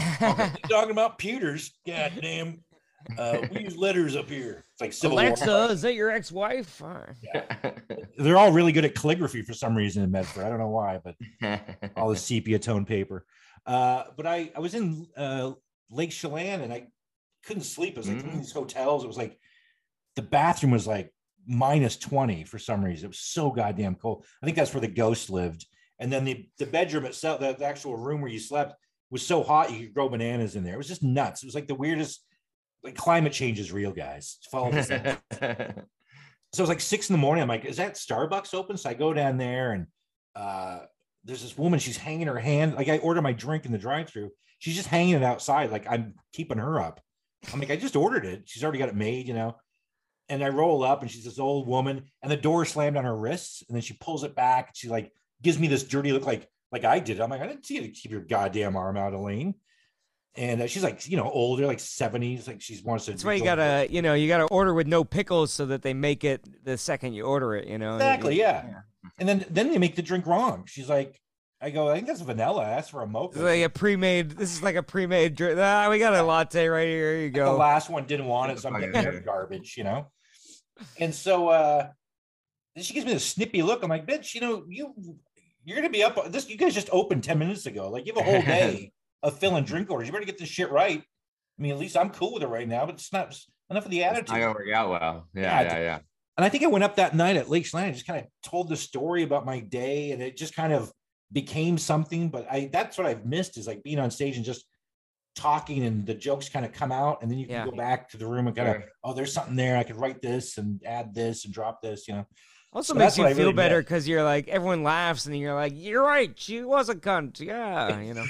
Talking about pewters, goddamn. Uh, we use letters up here. It's like Civil Alexa, War. is that your ex-wife? Uh, They're all really good at calligraphy for some reason in Medford. I don't know why, but all the sepia tone paper. Uh, but I, I was in uh, Lake Chelan and I couldn't sleep. It was like Mm. in these hotels. It was like the bathroom was like minus twenty for some reason. It was so goddamn cold. I think that's where the ghost lived. And then the, the bedroom itself, the, the actual room where you slept, was so hot you could grow bananas in there. It was just nuts. It was like the weirdest. Like climate change is real, guys. Follow this. So it was like six in the morning. I'm like, is that Starbucks open? So I go down there and uh, there's this woman. She's hanging her hand. Like I order my drink in the drive-thru. She's just hanging it outside. Like I'm keeping her up. I'm like, I just ordered it. She's already got it made, you know. And I roll up and she's this old woman and the door slammed on her wrists. And then she pulls it back. She like gives me this dirty look like, like I did. I'm like, I didn't see you to keep your goddamn arm out, Elaine. And uh, she's like, you know, older, like seventies. Like she's wants to. That's why you gotta, you know, you gotta order with no pickles so that they make it the second you order it. You know. Exactly. Yeah. yeah. And then then they make the drink wrong. She's like, I go, I think that's vanilla. I asked for a mocha. It's like a pre-made. This is like a pre-made drink. Ah, we got a latte right here. Here you go. The last one didn't want it, so I'm getting their garbage, you know. And so uh she gives me this snippy look. I'm like, bitch, you know, you you're gonna be up. This you guys just opened ten minutes ago. Like you have a whole day of filling drink orders. You better get this shit right. I mean, at least I'm cool with it right now, but it's not enough of the attitude. It's not gonna work out well. Yeah, Yeah, yeah, yeah. And I think I went up that night at Lake Chelan and just kind of told the story about my day, and it just kind of became something. But I that's what I've missed is like being on stage and just talking, and the jokes kind of come out, and then you can Yeah. go back to the room and kind of, Sure. oh, there's something there. I could write this and add this and drop this, you know. Also So makes that's you what I feel really better miss. because you're like everyone laughs and you're like, you're right, she was a cunt. Yeah, you know.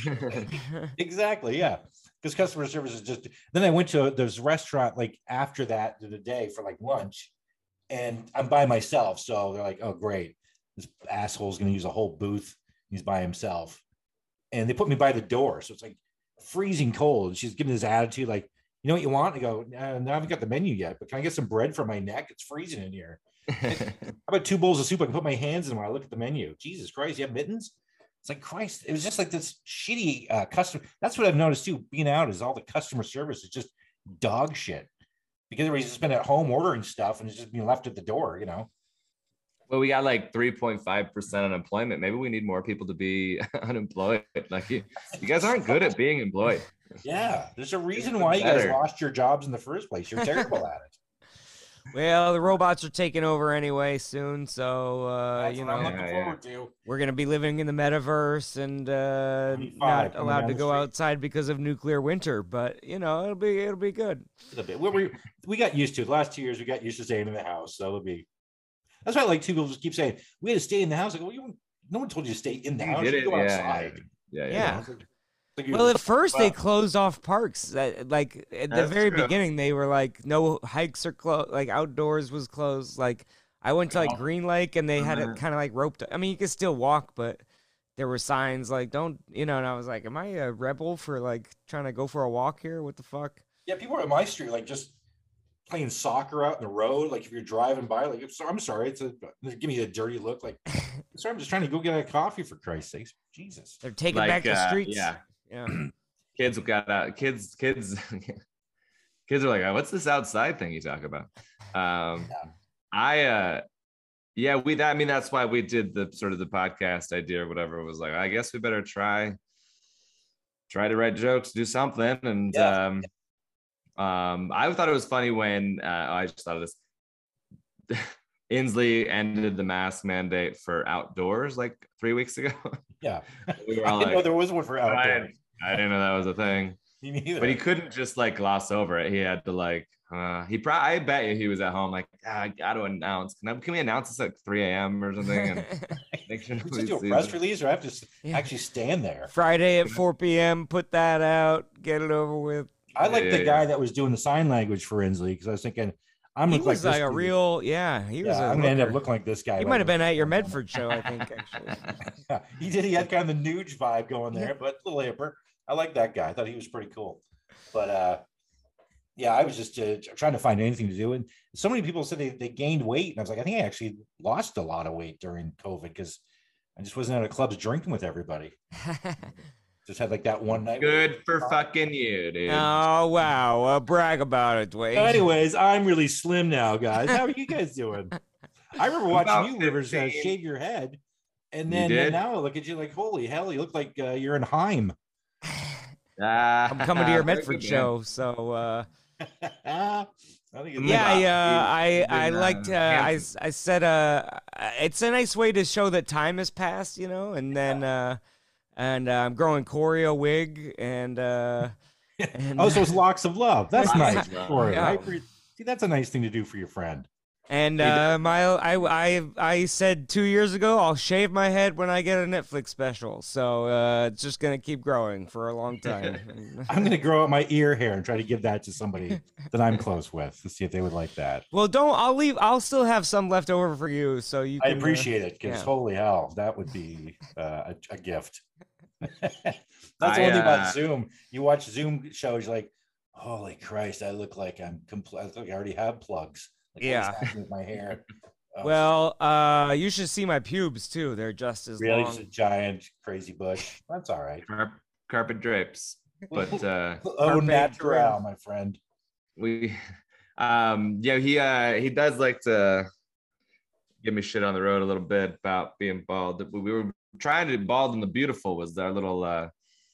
Exactly, yeah. Because customer service is just. Then I went to this restaurant like after that the day for like lunch, and I'm by myself. So they're like, oh, great, this asshole's going to use a whole booth. He's by himself, and they put me by the door, so it's like freezing cold. She's giving this attitude like, you know what you want? I go, no, no, I haven't got the menu yet, but can I get some bread for my neck? It's freezing in here. How about two bowls of soup I can put my hands in while I look at the menu? Jesus Christ, you have mittens? It's like, Christ, it was just like this shitty uh, customer. That's what I've noticed too, being out is all the customer service is just dog shit. Because everybody's just been at home ordering stuff and it's just being left at the door, you know? Well, we got like three point five percent unemployment. Maybe we need more people to be unemployed. Like you, you guys aren't good at being employed. Yeah, there's a reason It's why you guys better. lost your jobs in the first place. You're terrible at it. Well, the robots are taking over anyway soon, so uh, That's you what I'm know looking Yeah, yeah. forward to. we're gonna be living in the metaverse and uh, twenty-five not coming allowed down to the go street. outside because of nuclear winter. But you know, it'll be it'll be good. A bit. We, we, we got used to it. The last two years, we got used to staying in the house. So it'll be. That's why I like two people just keep saying, we had to stay in the house. Like, well, you, no one told you to stay in the You house. did You it. go Yeah, outside. yeah, yeah. Yeah. You know, it's like- it's like you- Well, at first they Well- closed off parks. Uh, Like at the That's very true. beginning, they were like, no hikes are closed. Like outdoors was closed. Like I went to like Green Lake and they had it Mhm. kind of like roped. I mean, you could still walk, but there were signs like, don't, you know. And I was like, am I a rebel for like trying to go for a walk here? What the fuck? Yeah, people are at my street, like just playing soccer out in the road. Like if you're driving by, like I'm sorry, I'm sorry, it's a give me a dirty look. Like, sorry, I'm just trying to go get a coffee for Christ's sakes. Jesus. They're taking Like, back the uh, streets. yeah. Yeah. Kids got out. Kids, kids, kids are like, "Oh, what's this outside thing you talk about?" Um, Yeah. I, uh, yeah, we. That, I mean, that's why we did the sort of the podcast idea or whatever. It was like, I guess we better try, try to write jokes, do something, and Yeah. um, um, I thought it was funny when uh, I just thought of this. Inslee ended the mask mandate for outdoors like three weeks ago. Yeah. We were I all didn't know like, there was one for I, outdoors. I didn't know that was a thing. Me neither. But he couldn't just like gloss over it. He had to like, uh, he probably, I bet you he was at home like, ah, I got to announce. Can, I, can we announce this at three a.m. or something? And make sure we nobody just do a sees press it. release, or I have to s- Yeah. actually stand there. Friday at four p.m. Put that out. Get it over with. I like Yeah, the yeah, guy yeah. that was doing the sign language for Inslee because I was thinking, I'm He look like was this like a dude. real, yeah. He was Yeah, a I'm gonna end up looker. looking like this guy. He by might have the- been at your Medford show, I think, actually. Yeah, he did. He had kind of the Nuge vibe going there, but a little hipper. I like that guy. I thought he was pretty cool. But uh, yeah, I was just uh, trying to find anything to do. And so many people said they, they gained weight. And I was like, I think I actually lost a lot of weight during COVID because I just wasn't at a clubs drinking with everybody. Just had like that one night. Good for fucking you, dude. Oh, wow. Uh, brag about it, Dwayne. So anyways, I'm really slim now, guys. How are you guys doing? I remember watching About you, Rivers, uh, fifteen. shave your head. And You then did? now I look at you like, holy hell, you look like uh, you're in Heim. Ah, I'm coming to your very Medford good, man. show, so uh, I think it's yeah, Wow. I, uh, I, You've I been, uh, liked. Uh, I, handsome. I said, uh, it's a nice way to show that time has passed, you know, and then, uh, and uh, I'm growing choreo wig, and uh, and Oh, so it's locks of love. That's Locks nice. of love, Corey. yeah. I appre- See, that's a nice thing to do for your friend. and He did. uh, my, I, I, I said two years ago I'll shave my head when I get a Netflix special, so uh, it's just gonna keep growing for a long time. I'm going to grow out my ear hair and try to give that to somebody that I'm close with to see if they would like that. Well, don't. I'll leave. I'll still have some left over for you, so you. I Can, uh, appreciate it because yeah. holy hell, that would be uh, a, a gift. That's the I, only thing uh, about Zoom. You watch Zoom shows, you're like, holy Christ, I look like I'm complete. I look like I already have plugs. Like, Yeah. what's happening with my hair. Oh, Well, uh, you should see my pubes too. They're just as really, long. just a giant crazy bush. That's all right. Carp- carpet drapes. But uh, Oh, Carpe natural, diem. my friend. we, um, yeah, he uh, he does like to give me shit on the road a little bit about being bald. We we were trying to bald and the beautiful was our little uh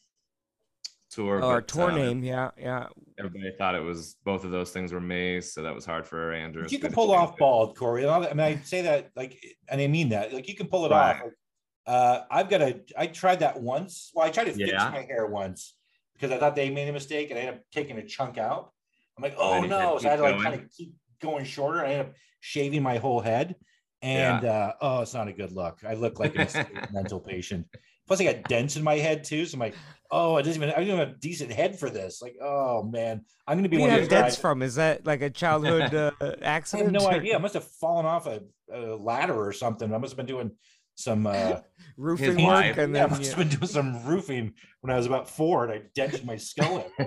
tour. Oh, our but, tour uh, name, yeah, yeah. Everybody thought it was both of those things were me, so that was hard for Andrew. But you It's can good pull to off change it. bald, Corey. And I I mean, I say that like, and I mean that. Like, you can pull it Right. off. Like, uh, I've got a. I tried that once. Well, I tried to fix Yeah. my hair once because I thought they made a mistake, and I ended up taking a chunk out. I'm like, oh then you had no! to So I had to keep like going. kind of keep going shorter. And I ended up shaving my whole head, and uh, oh, it's not a good look. I look like a mental patient. Plus, I got dents in my head too. So I'm like, oh, I didn't even. I don't have a decent head for this. Like, oh man, I'm gonna be Where do one you of have those dents guys. from? Is that like a childhood uh, I have accident? no or idea. I must have fallen off a, a ladder or something. I must have been doing some uh Roofing His work, wife. and yeah, I then must you- have been doing some roofing when I was about four and I dented my skull in.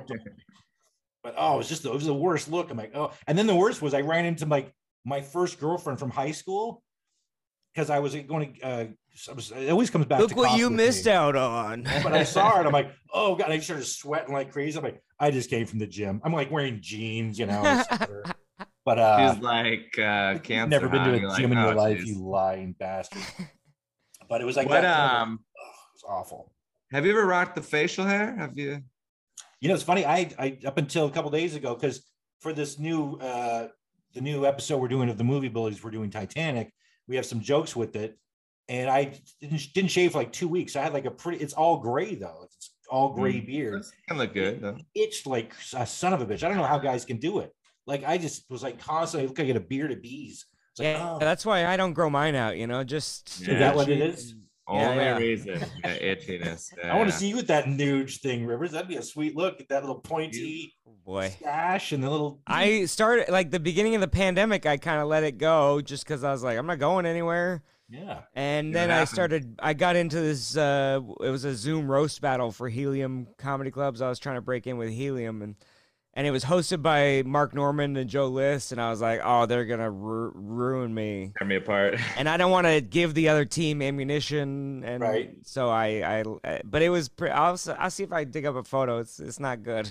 But oh, it was just the, it was the worst look. I'm like, oh, and then the worst was I ran into like my first girlfriend from high school because I was going to uh I was, it always comes back look to what coffee you with missed me. out on. But I saw her and I'm like, oh god, I started sweating like crazy. I'm like, I just came from the gym. I'm like wearing jeans, you know. and sweater. But uh She's like uh, You've cancer. never been huh? to You're a like, gym in your oh, life, geez. you lying bastard. But it was like What that. um? Oh, it was awful. Have you ever rocked the facial hair? Have you? You know, it's funny. I, I up until a couple days ago, because for this new uh the new episode we're doing of the movie bullies, we're doing Titanic. We have some jokes with it, and I didn't didn't shave for like two weeks. I had like a pretty. It's all gray though. It's all gray Mm. beard. It can look good though. It itched like a son of a bitch. I don't know how guys can do it. Like I just was like constantly look like I had a beard of bees. It's like, Yeah, oh, that's why I don't grow mine out. You know, just Is that what it itchy is? and- Only Yeah, yeah. reason, yeah, itchiness. I want to yeah. see you with that nude thing, Rivers. That'd be a sweet look. That little pointy Oh, boy. stash and the little. I started like the beginning of the pandemic. I kind of let it go just because I was like, I'm not going anywhere. Yeah. And See then what I happens. started. I got into this. Uh, it was a Zoom roast battle for Helium comedy clubs. I was trying to break in with Helium, and and it was hosted by Mark Norman and Joe List. And I was like, oh, they're gonna ru- ruin me. Tear me apart. And I don't want to give the other team ammunition. And Right. so I, I, but it was. Pre- I'll, s- I'll see if I dig up a photo. It's, it's not good.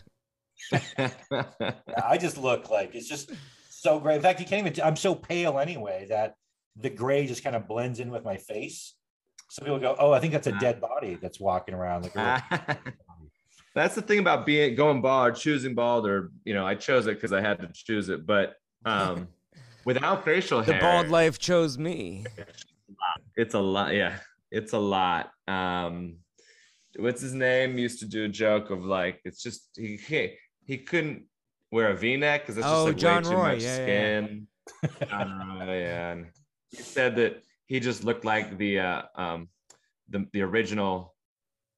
Yeah, I just look like it's just so great. In fact, you can't even. I'm so pale anyway that the gray just kind of blends in with my face. So people go, "Oh, I think that's a dead body that's walking around." Like, a little- That's the thing about being going bald or choosing bald, or you know, I chose it because I had to choose it. But um, without facial The hair, bald life chose me. it's a lot. Yeah, it's a lot. Um, what's his name? Used to do a joke of like, it's just he he, he couldn't wear a V-neck because it's just Oh, like John way too Roy, much yeah, yeah. skin. John Roy, yeah. And he said that he just looked like the uh, um, the the original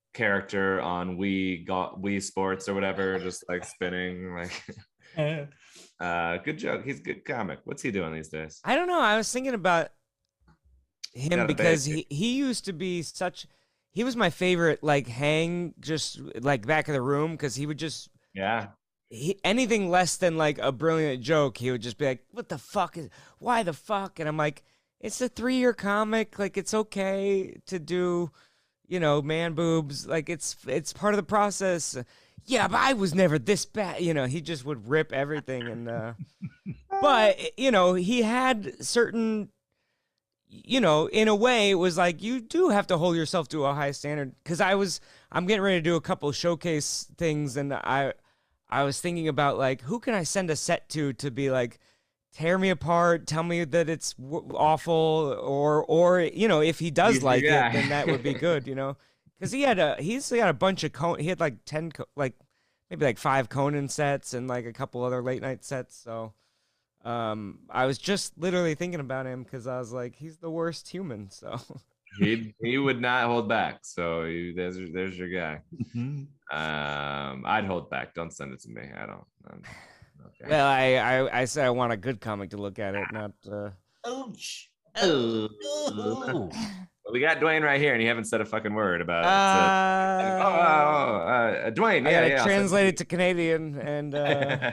character on Wii got Wii Sports or whatever, just like spinning. Like, uh, good joke. He's a good comic. What's he doing these days? I don't know. I was thinking about him Got a because bag. he, he used to be such. He was my favorite, like hang, just like back of the room, because he would just Yeah. he, anything less than like a brilliant joke, he would just be like, "What the fuck is? Why the fuck?" And I'm like, "It's a three year comic. Like it's okay to do, you know, man boobs. Like it's it's part of the process." Yeah, but I was never this bad. You know, he just would rip everything, and uh, but you know, he had certain. You know, in a way, it was like you do have to hold yourself to a high standard. Because I was, I'm getting ready to do a couple showcase things, and I, I was thinking about like, who can I send a set to to be like, tear me apart, tell me that it's w- awful, or or you know, if he does He's the like guy. it, then that would be good. You know, because he had a, he's got a bunch of Con- he had like ten, co- like maybe like five Conan sets and like a couple other late night sets. So. Um, I was just literally thinking about him because I was like, he's the worst human. So he he would not hold back. So you, there's there's your guy. Mhm. Um, I'd hold back. Don't send it to me. I don't. Um, okay. well, I, I I said I want a good comic to look at it, not. Uh... Ouch. Oh. Oh. Well, we got Dwayne right here, and you haven't said a fucking word about it. Uh, oh, oh, oh, uh, Dwayne. I Yeah, gotta yeah. I'll translate send it to Canadian, and uh,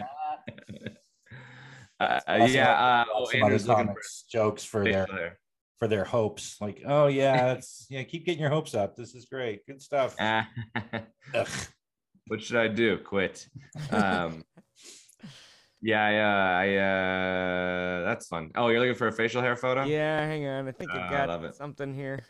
Uh, uh, Also, yeah. Uh, oh, some other Andrew's looking comics jokes for for their there. for their hopes. Like, oh yeah, it's yeah, keep getting your hopes up. This is great. Good stuff. Uh, Ugh. what should I do? Quit. Um, yeah, I, uh, I uh, that's fun. Oh, you're looking for a facial hair photo? yeah, hang on, I think Uh, I I got love it. something here.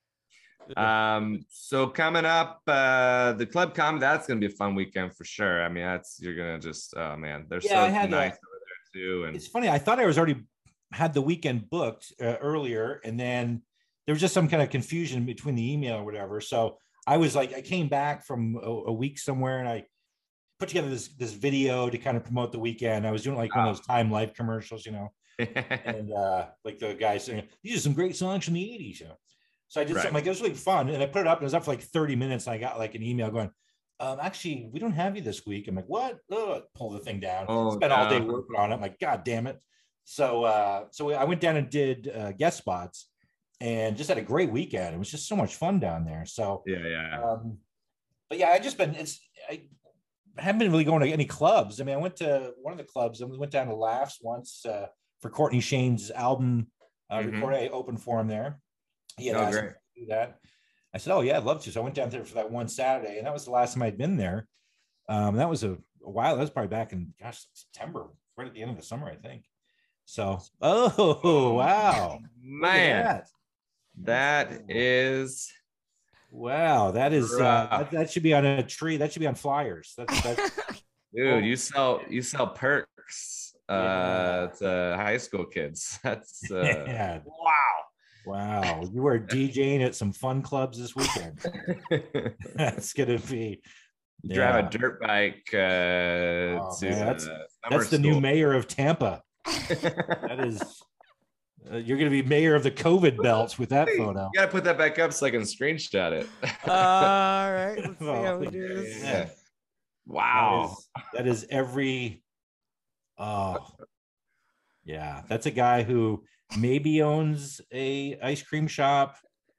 Um, so coming up, uh, the Club Com, that's gonna be a fun weekend for sure. I mean, that's you're gonna just, oh man, they're Yeah, I so had nice that. over there too. And It's funny. I thought I was already had the weekend booked uh, earlier, and then there was just some kind of confusion between the email or whatever. So I was like, I came back from a, a week somewhere, and I put together this this video to kind of promote the weekend. I was doing like one of those Time Life commercials, you know, and uh, like the guy saying, "These are some great songs from the eighties." You know, so I did Right. something like it was really fun, and I put it up, and it was up for like thirty minutes. And I got like an email going, um, "Actually, we don't have you this week." I'm like, "What?" Ugh, pull the thing down. Oh, Spent all day no. working on it. I'm like, "God damn it!" So, uh, so I went down and did uh, guest spots, and just had a great weekend. It was just so much fun down there. So, yeah, yeah. um, but yeah, I just been it's I haven't been really going to any clubs. I mean, I went to one of the clubs and we went down to Laughs once uh, for Courtney Shane's album uh, Mhm. recording. I opened for him there. He had Oh, asked me great. to do that. I said, "Oh yeah, I'd love to." So I went down there for that one Saturday, and that was the last time I'd been there. Um, that was a, a while. That was probably back in gosh September, right at the end of the summer, I think. So, oh wow, Look at Man, that. that is Wow, that is uh, Rough. that, that should be on a tree. That should be on flyers. That's, that's dude. You sell you sell perks uh, Yeah. to high school kids. That's uh, yeah. wow. Wow, you were DJing at some fun clubs this weekend. That's gonna be Drive yeah. a dirt bike uh, Oh, to man, that's- uh, That's the summer new school. mayor of Tampa. That is, uh, you're gonna be mayor of the COVID belts with that Hey, photo. You gotta put that back up so I can screenshot it. All right, let's see how we Oh, do this. Yeah. That Wow. is, that is every. Oh, yeah, that's a guy who maybe owns a ice cream shop.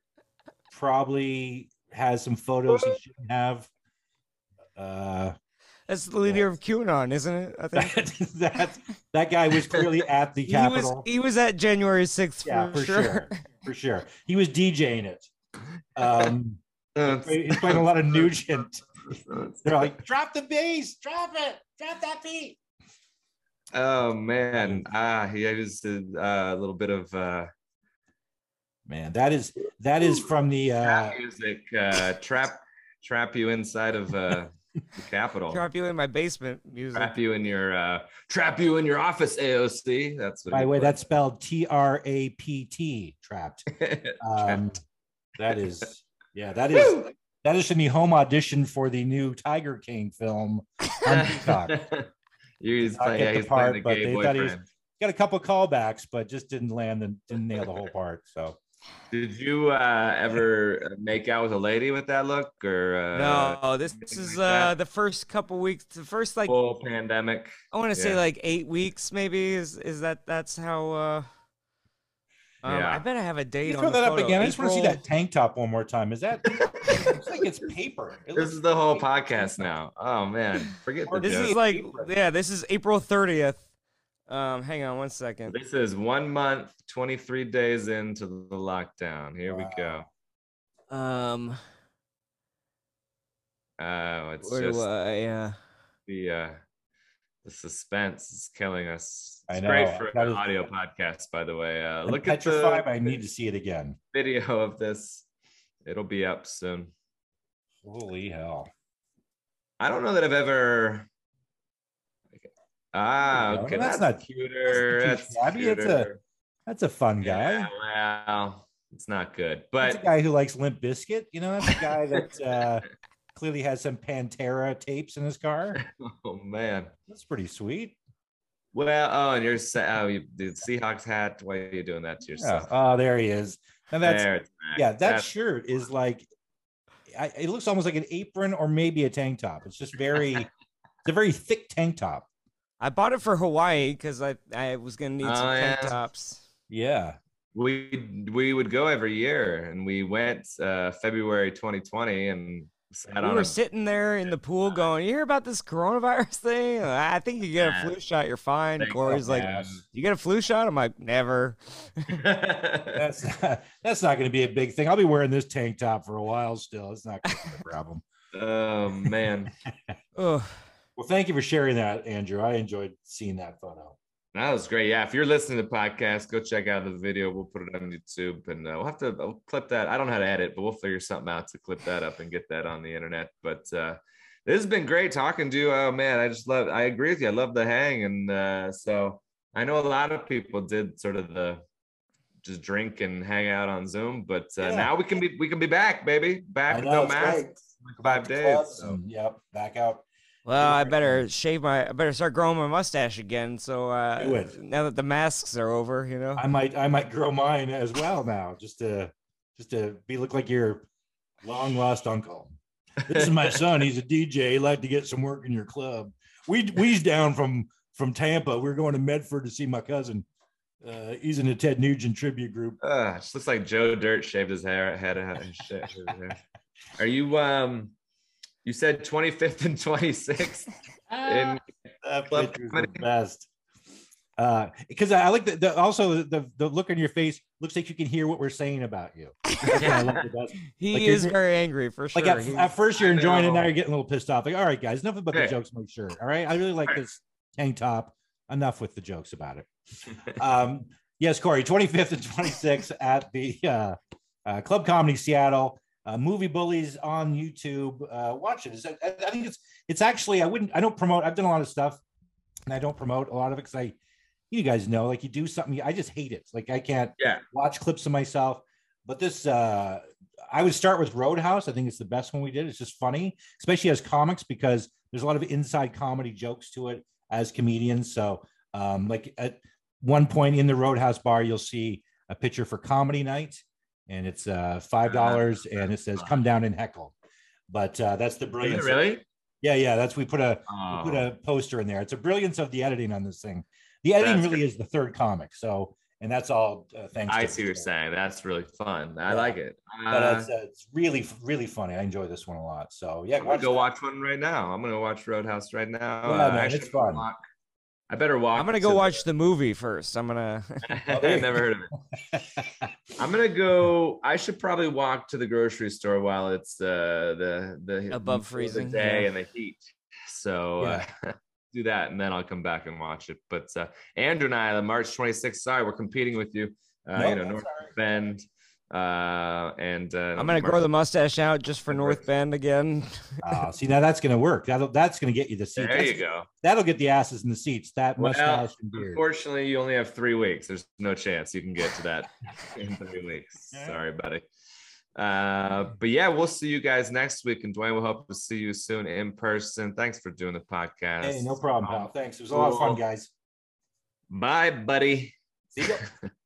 Probably has some photos he shouldn't have. Uh, That's the leader of QAnon, isn't it? I think that, that that guy was clearly at the he was Capitol. he was at January sixth Yeah, for, for sure. sure. For sure. He was DJing it. Um, That's- he's playing a lot of Nugent. They're like, drop the bass, drop it, drop that beat. Oh man, ah, he just did uh, a little bit of uh, Man, that is that is from the uh, trap music, uh, trap trap you inside of uh, the Capitol, trap, Drop you in my basement music. you in your uh, trap you in your office, A O C. That's what. by he the way, put. that's spelled T R A P T, trapped. Um, that is, yeah, that is that is in the home audition for the new Tiger King film on Peacock. He's Not playing, get yeah, the he's part, playing the but gay they thought he boyfriend. was- Got a couple callbacks, but just didn't land and didn't nail the whole part. So Did you uh, ever make out with a lady with that look, or uh, No, this, this anything is like uh that? the first couple weeks, the first like Full pandemic? I want to say Yeah, like eight weeks maybe is is that that's how uh um I yeah. bet I have a Can you date on throw the that up photo. again? I just want to see April. that tank top one more time. Is that? It looks like it's paper. It This looks is the whole like podcast now. Oh man, forget the This joke. is like Apron. yeah, this is April thirtieth. Um hang on one second. This is one month, twenty-three days into the lockdown. Here we go. Um Oh, it's where do just I uh the uh, the suspense is killing us. I It's know. great for That an is- audio podcast, by the way. Uh, I'm look at petrified. the I need to see it again. video of this. It'll be up soon. Holy hell! I don't know that I've ever. Ah, There you go. okay, No, that's that's, not- cuter. that's not That's, too shabby. It's a cuter. That's a fun guy. Yeah, well, it's not good, That's a but guy who likes Limp Bizkit. You know, that's a guy that uh, clearly has some Pantera tapes in his car. oh man. That's pretty sweet. Well, oh, and you're sa- oh, you did Seahawks hat. Why are you doing that to Yeah. yourself? Oh, there he is. And that's There it's back. yeah. That That's- shirt is like, I, it looks almost like an apron or maybe a tank top. It's just very, it's a very thick tank top. I bought it for Hawaii because I I was gonna need some Oh, tank yeah. tops. Yeah. we we would go every year, and we went uh February twenty twenty, and sat We on were a, sitting there in the pool going, "You hear about this coronavirus thing? I think you get a Nah. flu shot, you're fine." Thanks, Corey's like, man. "You get a flu shot?" I'm like, "Never." That's not, that's not going to be a big thing. I'll be wearing this tank top for a while still. It's not going to be a problem. oh man, Ugh. Well, thank you for sharing that, Andrew. I enjoyed seeing that photo. that was great. Yeah, if you're listening to the podcast, go check out the video. We'll put it on YouTube, and uh, we'll have to I'll clip that. I don't know how to edit, but we'll figure something out to clip that up and get that on the internet. But uh this has been great talking to you. Oh man, I just love. I agree with you. I love the hang, and uh so I know a lot of people did sort of the just drink and hang out on Zoom, but uh, Yeah. now we can be we can be back, baby, back I with know, no it's mask, great. like five days. Clubs So. and, yep, back out. Well, I better shave my. I better start growing my mustache again. So uh, Do it. now that the masks are over, you know. I might I might grow mine as well now, just to just to be look like your long lost uncle. This is my son. He's a D J. He'd like to get some work in your club. We we's down from from Tampa. We're going to Medford to see my cousin. Uh, he's in the Ted Nugent tribute group. Uh, just looks like Joe Dirt shaved his hair. Had his shit. His hair. Are you um? You said twenty-fifth and twenty-sixth. In That Club picture's comedy. the best. Uh, because I, I like the, the also the the look on your face looks like you can hear what we're saying about you. That's what I love the best. He Like, is you're- very angry for sure. Like at, He- at first you're I enjoying it, now know. you're getting a little pissed off. Like, all right, guys, enough about the Hey. jokes on my shirt. All right, I really like Right. this tank top. Enough with the jokes about it. Um, yes, Corey, twenty-fifth and twenty-sixth at the uh, uh, Club Comedy Seattle. Uh, Movie Bullies on YouTube. Uh, watch it. It's- I, I think it's it's actually I wouldn't I don't promote. I've done a lot of stuff, and I don't promote a lot of it because I, you guys know, like you do something, I just hate it. Like I can't Yeah. watch clips of myself. But this, uh, I would start with Roadhouse. I think it's the best one we did. It's just funny, especially as comics, because there's a lot of inside comedy jokes to it as comedians. So, um, like at one point in the Roadhouse bar, you'll see a picture for comedy night, and it's uh, five dollars, and it says "Come down and heckle." But uh, that's the Is it brilliance. really? Yeah, yeah. That's we put a Oh, we put a poster in there. It's a brilliance of the editing on this thing. The editing That's really is the third comic. So, and that's all uh, thanks. I to see what you're saying. That's really fun. I Yeah. like it. But Uh, it's, uh, it's really, really funny. I enjoy this one a lot. So yeah, I'm gonna watch go that. watch one right now. I'm gonna watch Roadhouse right now. Yeah, Uh, man, actually, it's fun. walk- I better walk. I'm gonna to go the- watch the movie first. I'm gonna. Oh, there I you never heard of it. I'm gonna go. I should probably walk to the grocery store while it's uh, the the Above the freezing, day yeah. and the heat. So uh, do that, and then I'll come back and watch it. But uh, Andrew and I, on March twenty-sixth. Sorry, we're competing with you. Uh, Nope, you know, that's North all right. Bend, uh, and uh, I'm gonna grow the mustache out just for North Bend again. Uh, see, now that's gonna work. That'll that's gonna get you the seat. There That's- you go. That'll get the asses in the seats. That Well, mustache and beard. Unfortunately, you only have three weeks. There's no chance you can get to that in three weeks. Yeah. Sorry, buddy. Uh, but yeah, we'll see you guys next week. And Dwayne, we'll hope to see you soon in person. Thanks for doing the podcast. Hey, no problem, pal. Thanks. It was a lot of fun, Cool. guys. Bye, buddy. See ya.